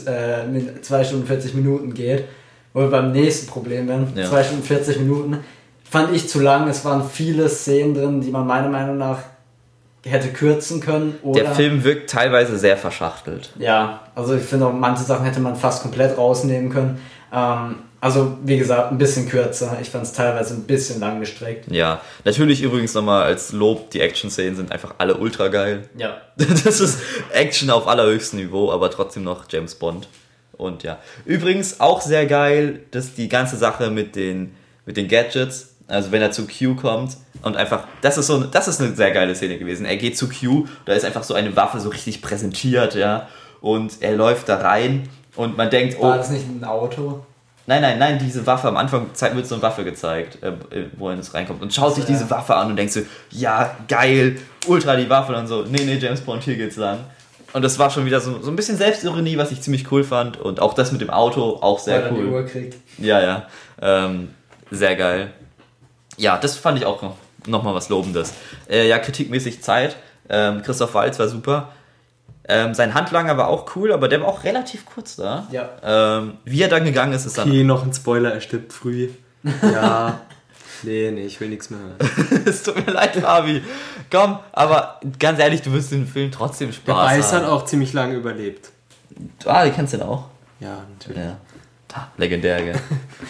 40 Minuten geht. Wo wir beim nächsten Problem werden. Ja. 2 Stunden 40 Minuten. Fand ich zu lang. Es waren viele Szenen drin, die man meiner Meinung nach hätte kürzen können. Oder der Film wirkt teilweise sehr verschachtelt. Ja, also ich finde auch, manche Sachen hätte man fast komplett rausnehmen können. Also wie gesagt, ein bisschen kürzer. Ich fand es teilweise ein bisschen lang gestreckt. Ja, natürlich übrigens nochmal als Lob, die Action-Szenen sind einfach alle ultra geil. Ja. Das ist Action auf allerhöchstem Niveau, aber trotzdem noch James Bond. Und ja, übrigens auch sehr geil, dass die ganze Sache mit den Gadgets, also wenn er zu Q kommt und einfach, das ist eine sehr geile Szene gewesen. Er geht zu Q, da ist einfach so eine Waffe so richtig präsentiert, ja, und er läuft da rein und man denkt, war das nicht ein Auto? Nein, diese Waffe, am Anfang wird so eine Waffe gezeigt, wo er ins reinkommt und schaut sich diese Waffe an und denkt so, ja, geil, ultra die Waffe und dann so, nee, James Bond, hier geht's lang. Und das war schon wieder so ein bisschen Selbstironie, was ich ziemlich cool fand. Und auch das mit dem Auto, auch sehr cool. Die Uhr kriegt. Ja. Sehr geil. Ja, das fand ich auch noch mal was Lobendes. Ja, kritikmäßig Zeit. Christoph Waltz war super. Sein Handlanger war auch cool, aber der war auch relativ kurz da. Ja. Wie er dann gegangen ist, ist dann... Okay, noch ein Spoiler, er stirbt früh. Ja. Nee, ich will nichts mehr hören. Es tut mir leid, Fabi. Komm, aber ganz ehrlich, du wirst den Film trotzdem Spaß haben. Der Beiß hat auch ziemlich lange überlebt. Die kennst du den auch? Ja, natürlich. Ja. Legendär, gell?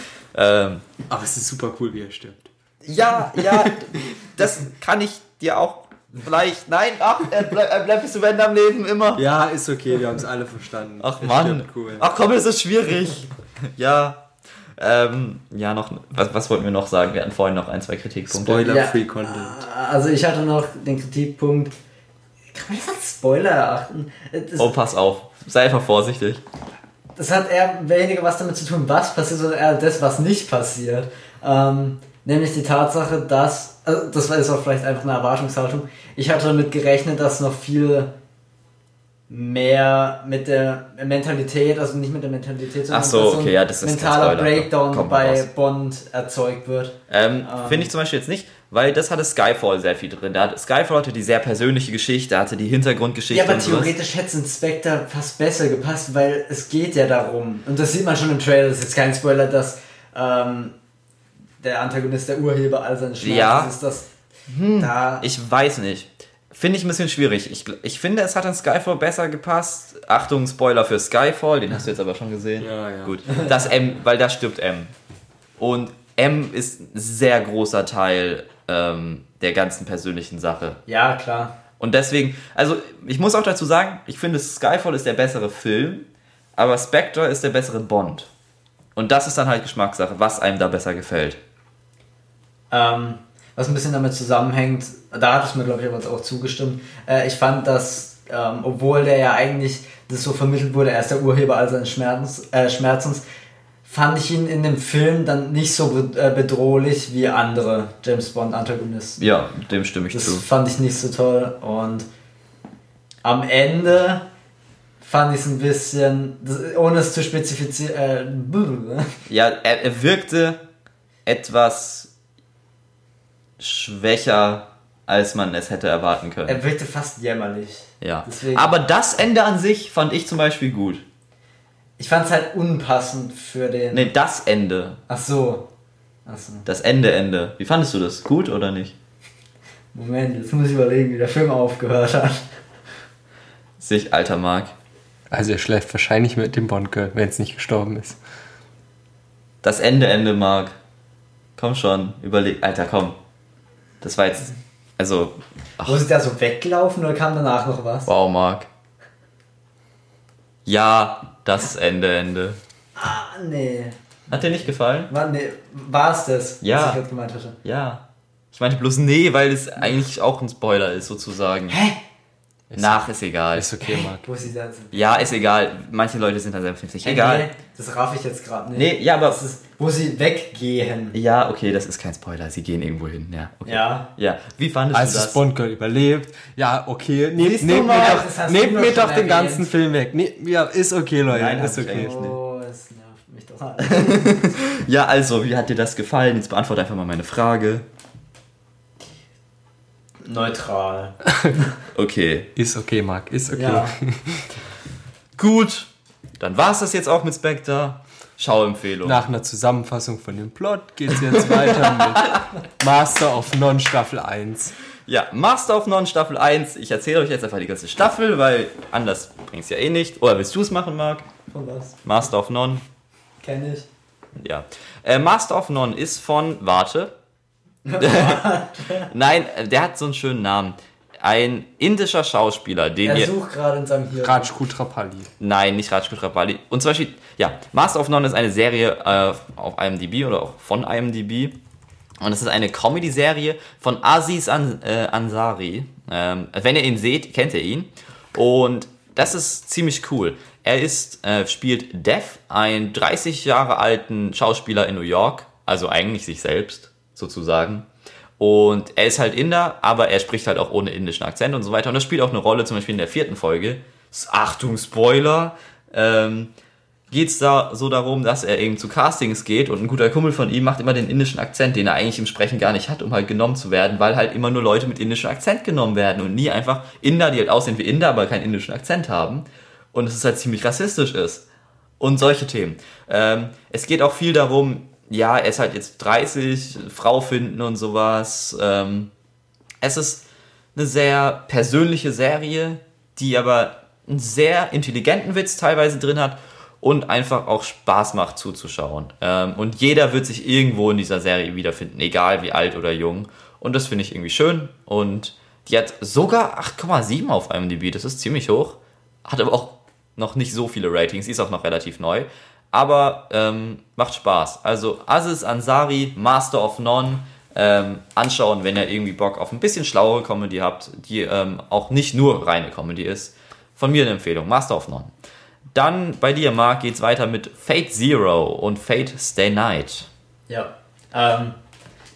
Aber es ist super cool, wie er stirbt. Ja, das kann ich dir auch vielleicht... Nein, er bleibt bis zum Ende am Leben, immer. Ja, ist okay, wir haben es alle verstanden. Ach Mann. Cool. Ach komm, das ist schwierig. Ja. Noch, was wollten wir noch sagen? Wir hatten vorhin noch 1, 2 Kritikpunkte. Spoiler-free Content. Also ich hatte noch den Kritikpunkt, kann man das als Spoiler erachten? Pass auf. Sei einfach vorsichtig. Das hat eher weniger was damit zu tun, was passiert, sondern eher das, was nicht passiert. Nämlich die Tatsache, dass, das war jetzt auch vielleicht einfach eine Erwartungshaltung, ich hatte damit gerechnet, dass noch viel mehr mit der Mentalität, also nicht mit der Mentalität, sondern Ach so, okay, ja, das ist mentaler kein Spoiler. Breakdown Kommt bei raus. Bond erzeugt wird. Finde ich zum Beispiel jetzt nicht, weil das hatte Skyfall sehr viel drin. Skyfall hatte die sehr persönliche Geschichte, hatte die Hintergrundgeschichte. Ja, aber und sowas. theoretisch hätte es in Spectre fast besser gepasst, weil es geht ja darum, und das sieht man schon im Trailer, das ist jetzt kein Spoiler, dass der Antagonist der Urheber all seine Schmerzen Ja. ist, dass da... Ich weiß nicht. Finde ich ein bisschen schwierig. Ich finde, es hat in Skyfall besser gepasst. Achtung, Spoiler für Skyfall, den hast du jetzt aber schon gesehen. Ja. Gut. Weil da stirbt M. Und M ist ein sehr großer Teil der ganzen persönlichen Sache. Ja, klar. Und deswegen, also ich muss auch dazu sagen, ich finde Skyfall ist der bessere Film, aber Spectre ist der bessere Bond. Und das ist dann halt Geschmackssache, was einem da besser gefällt. Was ein bisschen damit zusammenhängt, da hattest du mir, glaube ich, aber auch zugestimmt. Ich fand, dass, obwohl der ja eigentlich das so vermittelt wurde, er ist der Urheber all seines Schmerzens, fand ich ihn in dem Film dann nicht so bedrohlich wie andere James Bond-Antagonisten. Ja, dem stimme ich Das zu. fand ich nicht so toll. Und am Ende fand ich es ein bisschen, ohne es zu spezifizieren, Ja, er wirkte etwas schwächer, als man es hätte erwarten können. er wirkte fast jämmerlich. Ja. Deswegen- Aber das Ende an sich fand ich zum Beispiel gut. Ich fand es halt unpassend für den... Ne, das Ende. Ach so. Das Ende. Wie fandest du das? Gut oder nicht? Moment, jetzt muss ich überlegen, wie der Film aufgehört hat. Sich, alter Marc. Also er schläft wahrscheinlich mit dem Bond-Girl, wenn es nicht gestorben ist. Das Ende, Marc. Komm schon, überleg. Alter, komm. Das war jetzt... Also... Wo sie da so weglaufen oder kam danach noch was? Wow, Marc. Ja, das Ende. Ah, nee. Hat dir nicht gefallen? War es das, Ja. was ich jetzt gemeint hatte? Ja. Ich meinte bloß nee, weil es eigentlich auch ein Spoiler ist, sozusagen. Hä? Ist egal. Ist okay, Marc. Wo sie da sind? Ja, ist egal. Manche Leute sind da sehr empfindlich. Egal. Nee, das raff ich jetzt gerade nicht. Nee, ja, aber... Das ist, wo sie weggehen. Ja, okay, das ist kein Spoiler. Sie gehen irgendwo hin. Ja, okay. Ja. Ja, wie fandest Als du das das? Bond-Girl überlebt, ja, okay, nehmt Siehst du mir mal, doch, das hast nehmt du mir doch doch schon den ganzen erwähnt. Film weg. Ja, ist okay, Leute, Nein, ist hab ich okay. eigentlich nicht. Oh, es nervt mich doch halt. Ja, also, wie hat dir das gefallen? Jetzt beantworte einfach mal meine Frage. Neutral. Okay. Ist okay, Marc, ist okay. Ja. Gut. Dann war es das jetzt auch mit Spectre. Schauempfehlung. Nach einer Zusammenfassung von dem Plot geht's jetzt weiter mit Master of None Staffel 1. Ja, Master of None Staffel 1. Ich erzähle euch jetzt einfach die ganze Staffel, weil anders bringt es ja eh nicht. Oder willst du es machen, Marc? Von was? Master of None. Kenn ich. Ja. Master of None ist von... Warte. Nein, der hat so einen schönen Namen. Ein indischer Schauspieler, den Er ihr... sucht gerade in seinem Hirn. Rajkutrapalli. Nein, nicht Raj Kutrapali. Und zum Beispiel, ja, Master of None ist eine Serie auf IMDb oder auch von IMDb. Und es ist eine Comedy-Serie von Aziz Ansari. Wenn ihr ihn seht, kennt ihr ihn. Und das ist ziemlich cool. Er spielt Dev, einen 30 Jahre alten Schauspieler in New York. Also eigentlich sich selbst, sozusagen. Und er ist halt Inder, aber er spricht halt auch ohne indischen Akzent und so weiter. Und das spielt auch eine Rolle, zum Beispiel in der 4. Folge. Achtung, Spoiler! Geht es da so darum, dass er eben zu Castings geht und ein guter Kumpel von ihm macht immer den indischen Akzent, den er eigentlich im Sprechen gar nicht hat, um halt genommen zu werden, weil halt immer nur Leute mit indischem Akzent genommen werden und nie einfach Inder, die halt aussehen wie Inder, aber keinen indischen Akzent haben. Und es ist halt ziemlich rassistisch ist. Und solche Themen. Es geht auch viel darum, ja, er ist halt jetzt 30, Frau finden und sowas. Es ist eine sehr persönliche Serie, die aber einen sehr intelligenten Witz teilweise drin hat und einfach auch Spaß macht zuzuschauen. Und jeder wird sich irgendwo in dieser Serie wiederfinden, egal wie alt oder jung. Und das finde ich irgendwie schön. Und die hat sogar 8,7 auf IMDb, das ist ziemlich hoch. Hat aber auch noch nicht so viele Ratings, die ist auch noch relativ neu. Aber macht Spaß. Also Aziz Ansari, Master of None, anschauen, wenn ihr irgendwie Bock auf ein bisschen schlauere Comedy habt, die auch nicht nur reine Comedy ist. Von mir eine Empfehlung, Master of None. Dann bei dir, Marc, geht's weiter mit Fate Zero und Fate Stay Night. Ja.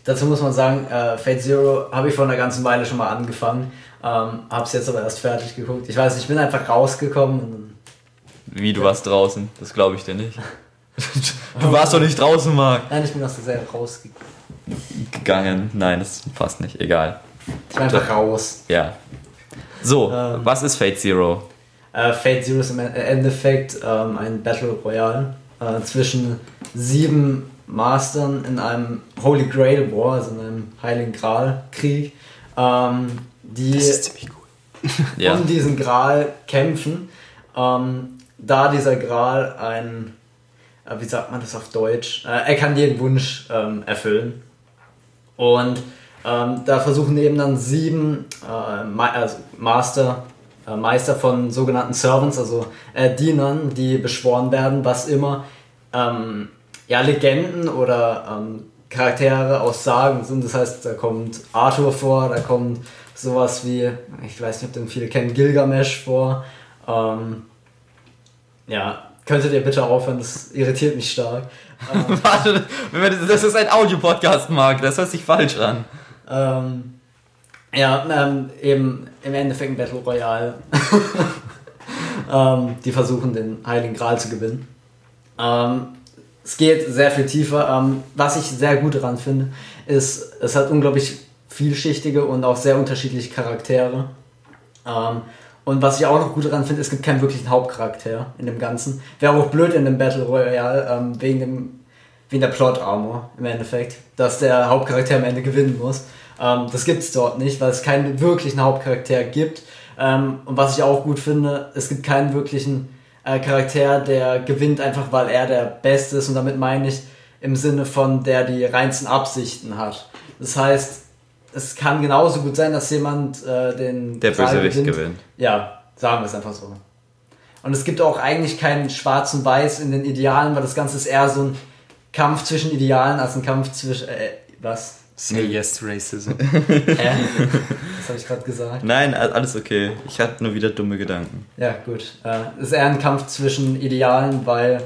Dazu muss man sagen, Fate Zero habe ich vor einer ganzen Weile schon mal angefangen, habe es jetzt aber erst fertig geguckt. Ich weiß nicht, ich bin einfach rausgekommen. Wie, du warst draußen? Das glaube ich dir nicht. Du warst doch nicht draußen, Marc. Nein, ich bin aus der Serie Gegangen. Nein, das passt nicht. Egal. Ich bin einfach raus. Ja. So, was ist Fate Zero? Fate Zero ist im Endeffekt ein Battle Royale zwischen 7 Mastern in einem Holy Grail War, also in einem Heiligen Gral Krieg, die Das ist ziemlich cool. um diesen Gral kämpfen. Da dieser Gral ein, wie sagt man das auf Deutsch? Er kann jeden Wunsch erfüllen. Und da versuchen eben dann 7 Meister von sogenannten Servants, also Dienern, die beschworen werden, was immer Legenden oder Charaktere aus Sagen sind. Das heißt, da kommt Arthur vor, da kommt sowas wie, ich weiß nicht, ob den viele kennen, Gilgamesh vor. Könntet ihr bitte aufhören, das irritiert mich stark. Warte, das ist ein Audio-Podcast, Marc, das hört sich falsch an. Eben im Endeffekt ein Battle Royale. Die versuchen, den Heiligen Gral zu gewinnen. Es geht sehr viel tiefer. Was ich sehr gut daran finde, ist, es hat unglaublich vielschichtige und auch sehr unterschiedliche Charaktere. Und was ich auch noch gut daran finde, es gibt keinen wirklichen Hauptcharakter in dem Ganzen. Wäre auch blöd in dem Battle Royale, wegen der Plot-Armor im Endeffekt, dass der Hauptcharakter am Ende gewinnen muss. Das gibt es dort nicht, weil es keinen wirklichen Hauptcharakter gibt. Und was ich auch gut finde, es gibt keinen wirklichen Charakter, der gewinnt einfach, weil er der Beste ist. Und damit meine ich im Sinne von, der die reinsten Absichten hat. Das heißt, es kann genauso gut sein, dass jemand der Bösewicht gewinnt. Ja, sagen wir es einfach so. Und es gibt auch eigentlich keinen Schwarz und Weiß in den Idealen, weil das Ganze ist eher so ein Kampf zwischen Idealen als ein Kampf zwischen... was? Say yes to racism. Das habe ich gerade gesagt. Nein, alles okay. Ich hatte nur wieder dumme Gedanken. Ja, gut. Es ist eher ein Kampf zwischen Idealen, weil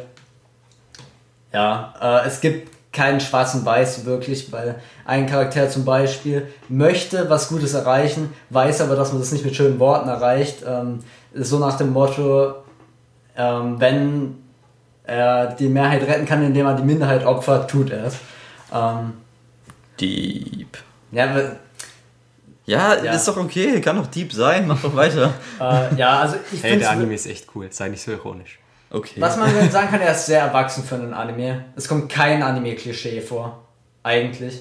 es gibt keinen Schwarz und Weiß wirklich, weil ein Charakter zum Beispiel möchte was Gutes erreichen, weiß aber, dass man das nicht mit schönen Worten erreicht. So nach dem Motto, wenn er die Mehrheit retten kann, indem er die Minderheit opfert, tut er es. Dieb. Ja, ist doch okay, kann doch Dieb sein, mach doch weiter. Also ich Hey, der Anime ist echt cool, sei nicht so ironisch. Okay. Was man sagen kann, er ist sehr erwachsen für einen Anime. Es kommt kein Anime-Klischee vor. Eigentlich.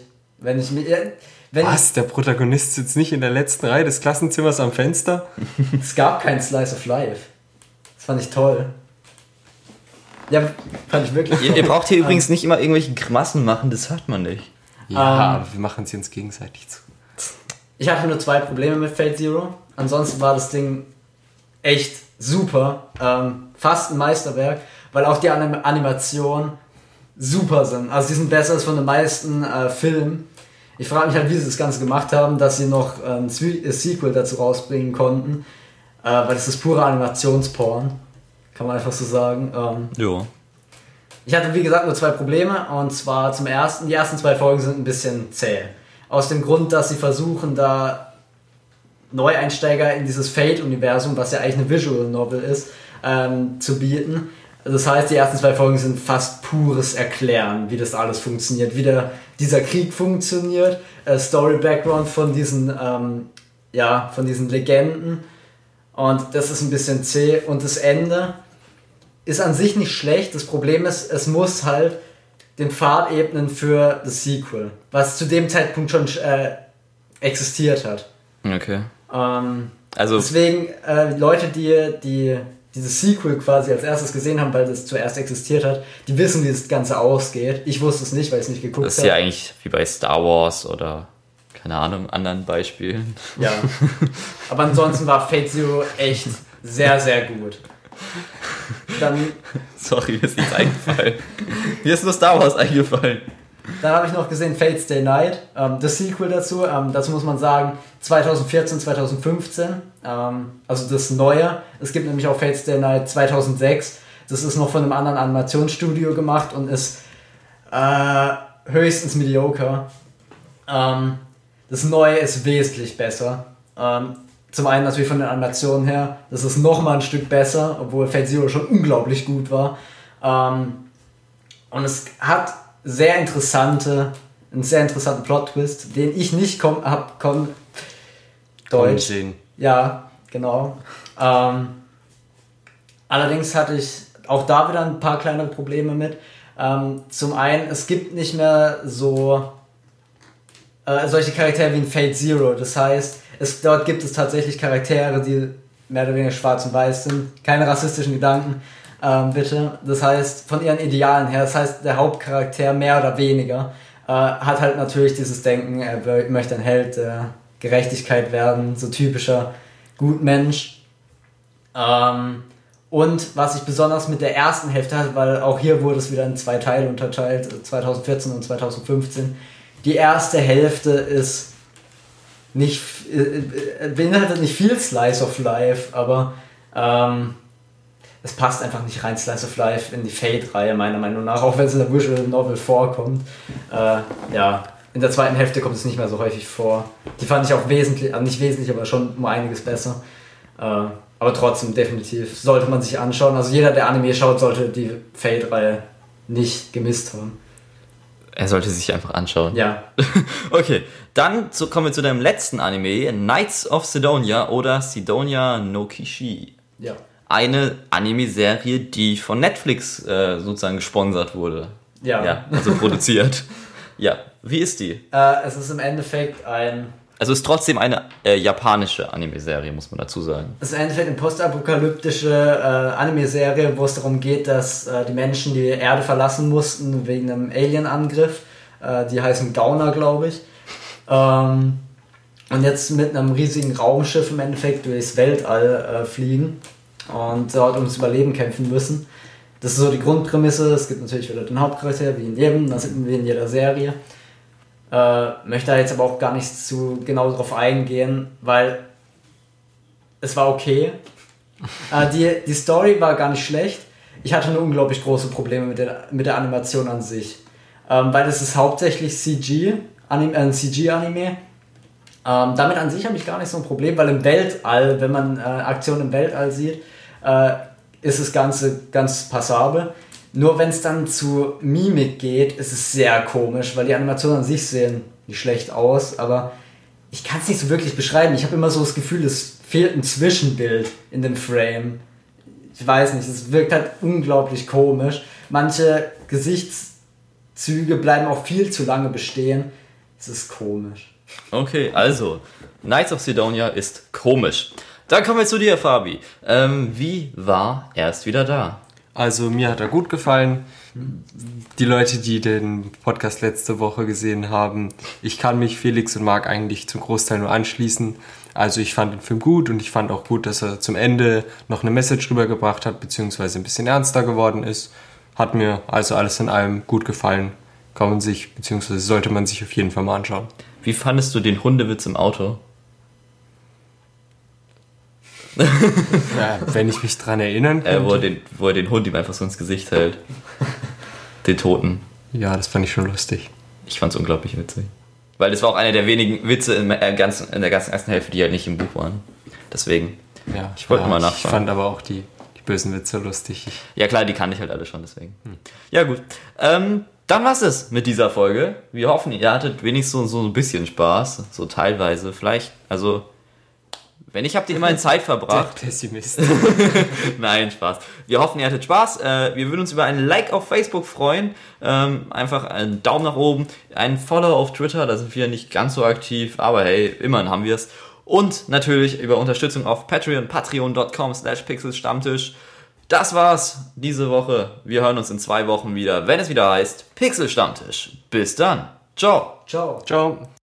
Was? Der Protagonist sitzt nicht in der letzten Reihe des Klassenzimmers am Fenster? Es gab keinen Slice of Life. Das fand ich toll. Ja, fand ich wirklich toll. Ihr braucht hier übrigens nicht immer irgendwelche Grimassen machen, das hört man nicht. Ja, aber wir machen sie uns gegenseitig zu. Ich hatte nur 2 Probleme mit Fate Zero. Ansonsten war das Ding echt super. Fast ein Meisterwerk, weil auch die Animationen super sind. Also die sind besser als von den meisten Filmen. Ich frage mich halt, wie sie das Ganze gemacht haben, dass sie noch ein Sequel dazu rausbringen konnten. Weil es ist pure Animationsporn. Kann man einfach so sagen. Jo. Ich hatte, wie gesagt, nur 2 Probleme. Und zwar zum ersten, die ersten 2 Folgen sind ein bisschen zäh. Aus dem Grund, dass sie versuchen, da Neueinsteiger in dieses Fate-Universum, was ja eigentlich eine Visual Novel ist, zu bieten. Das heißt, die ersten 2 Folgen sind fast pures Erklären, wie das alles funktioniert, wie dieser Krieg funktioniert, Story-Background von diesen Legenden. Und das ist ein bisschen zäh. Und das Ende ist an sich nicht schlecht. Das Problem ist, es muss halt den Pfad ebnen für das Sequel, was zu dem Zeitpunkt schon existiert hat. Okay. Also deswegen, Leute, die dieses Sequel quasi als erstes gesehen haben, weil das zuerst existiert hat, die wissen, wie das Ganze ausgeht. Ich wusste es nicht, weil ich es nicht geguckt habe. Das ist ja eigentlich wie bei Star Wars oder, keine Ahnung, anderen Beispielen. Ja. Aber ansonsten war Fate Zero echt sehr, sehr gut. Dann... Sorry, mir ist nichts eingefallen. Mir ist nur Star Wars eingefallen. Dann habe ich noch gesehen Fate Stay Night, das Sequel dazu. Dazu muss man sagen, 2014, 2015, also das Neue. Es gibt nämlich auch Fate Stay Night 2006. Das ist noch von einem anderen Animationsstudio gemacht und ist höchstens mediocre. Das Neue ist wesentlich besser. Zum einen natürlich von den Animationen her, das ist nochmal ein Stück besser, obwohl Fate Zero schon unglaublich gut war. Und es hat einen sehr interessanten Plot-Twist, den ich nicht Deutsch sehen. Ja, genau. Allerdings hatte ich auch da wieder ein paar kleinere Probleme mit. Zum einen, es gibt nicht mehr so solche Charaktere wie in Fate Zero. Das heißt, dort gibt es tatsächlich Charaktere, die mehr oder weniger schwarz und weiß sind. Keine rassistischen Gedanken, bitte. Das heißt, von ihren Idealen her, das heißt, der Hauptcharakter mehr oder weniger hat halt natürlich dieses Denken, er möchte ein Held der Gerechtigkeit werden, so typischer Gutmensch. Und was ich besonders mit der ersten Hälfte hatte, weil auch hier wurde es wieder in 2 Teile unterteilt, 2014 und 2015. Die erste Hälfte ist beinhaltet nicht viel Slice of Life, aber es passt einfach nicht rein Slice of Life in die Fate-Reihe, meiner Meinung nach, auch wenn es in der Visual Novel vorkommt. In der zweiten Hälfte kommt es nicht mehr so häufig vor. Die fand ich auch wesentlich, nicht wesentlich, aber schon um einiges besser. Aber trotzdem, definitiv, sollte man sich anschauen. Also jeder, der Anime schaut, sollte die Fate-Reihe nicht gemisst haben. Er sollte sich einfach anschauen. Ja. Okay, dann kommen wir zu deinem letzten Anime, Knights of Sidonia oder Sidonia no Kishi. Ja. Eine Anime-Serie, die von Netflix sozusagen gesponsert wurde. Ja. Also produziert. Ja, wie ist die? Es ist im Endeffekt Also ist trotzdem eine japanische Anime-Serie, muss man dazu sagen. Es ist im Endeffekt eine postapokalyptische Anime-Serie, wo es darum geht, dass die Menschen die Erde verlassen mussten wegen einem Alien-Angriff. Die heißen Gauner, glaube ich. Und jetzt mit einem riesigen Raumschiff im Endeffekt durchs Weltall fliegen und dort ums Überleben kämpfen müssen. Das ist so die Grundprämisse. Es gibt natürlich wieder den Hauptcharakter, wie in jeder Serie. Möchte da jetzt aber auch gar nicht zu genau drauf eingehen, weil es war okay. Die Story war gar nicht schlecht. Ich hatte nur unglaublich große Probleme mit der Animation an sich. Weil es ist hauptsächlich ein CG-Anime. Damit an sich habe ich gar nicht so ein Problem, weil im Weltall, wenn man Aktionen im Weltall sieht, ist das Ganze ganz passabel. Nur wenn es dann zu Mimik geht, ist es sehr komisch, weil die Animationen an sich sehen nicht schlecht aus, aber ich kann es nicht so wirklich beschreiben. Ich habe immer so das Gefühl, es fehlt ein Zwischenbild in dem Frame. Ich weiß nicht, es wirkt halt unglaublich komisch. Manche Gesichtszüge bleiben auch viel zu lange bestehen. Es ist komisch. Okay, also, Knights of Sidonia ist komisch. Dann kommen wir zu dir, Fabi. Wie war Erst wieder da? Also mir hat er gut gefallen. Die Leute, die den Podcast letzte Woche gesehen haben, ich kann mich Felix und Marc eigentlich zum Großteil nur anschließen. Also ich fand den Film gut und ich fand auch gut, dass er zum Ende noch eine Message rübergebracht hat, beziehungsweise ein bisschen ernster geworden ist. Hat mir also alles in allem gut gefallen. Kann man sich, beziehungsweise sollte man sich auf jeden Fall mal anschauen. Wie fandest du den Hundewitz im Auto? Ja, wenn ich mich dran erinnern könnte. Wo er den Hund ihm einfach so ins Gesicht hält. Den Toten. Ja, das fand ich schon lustig. Ich fand's unglaublich witzig. Weil das war auch einer der wenigen Witze in der ganzen ersten Hälfte, die halt nicht im Buch waren. Deswegen. Ja, ich wollte mal nachfragen. Ich fand aber auch die bösen Witze lustig. Ja klar, die kannte ich halt alle schon, deswegen. Ja gut. Dann war's es mit dieser Folge. Wir hoffen, ihr hattet wenigstens so ein bisschen Spaß. So teilweise. Vielleicht, also... Wenn ich habt ihr immerhin Zeit verbracht. Der Pessimist. Nein, Spaß. Wir hoffen, ihr hattet Spaß. Wir würden uns über einen Like auf Facebook freuen. Einfach einen Daumen nach oben. Einen Follow auf Twitter. Da sind wir nicht ganz so aktiv. Aber hey, immerhin haben wir es. Und natürlich über Unterstützung auf Patreon. Patreon.com/Pixelstammtisch. Das war's diese Woche. Wir hören uns in 2 Wochen wieder, wenn es wieder heißt Pixelstammtisch. Bis dann. Ciao. Ciao. Ciao.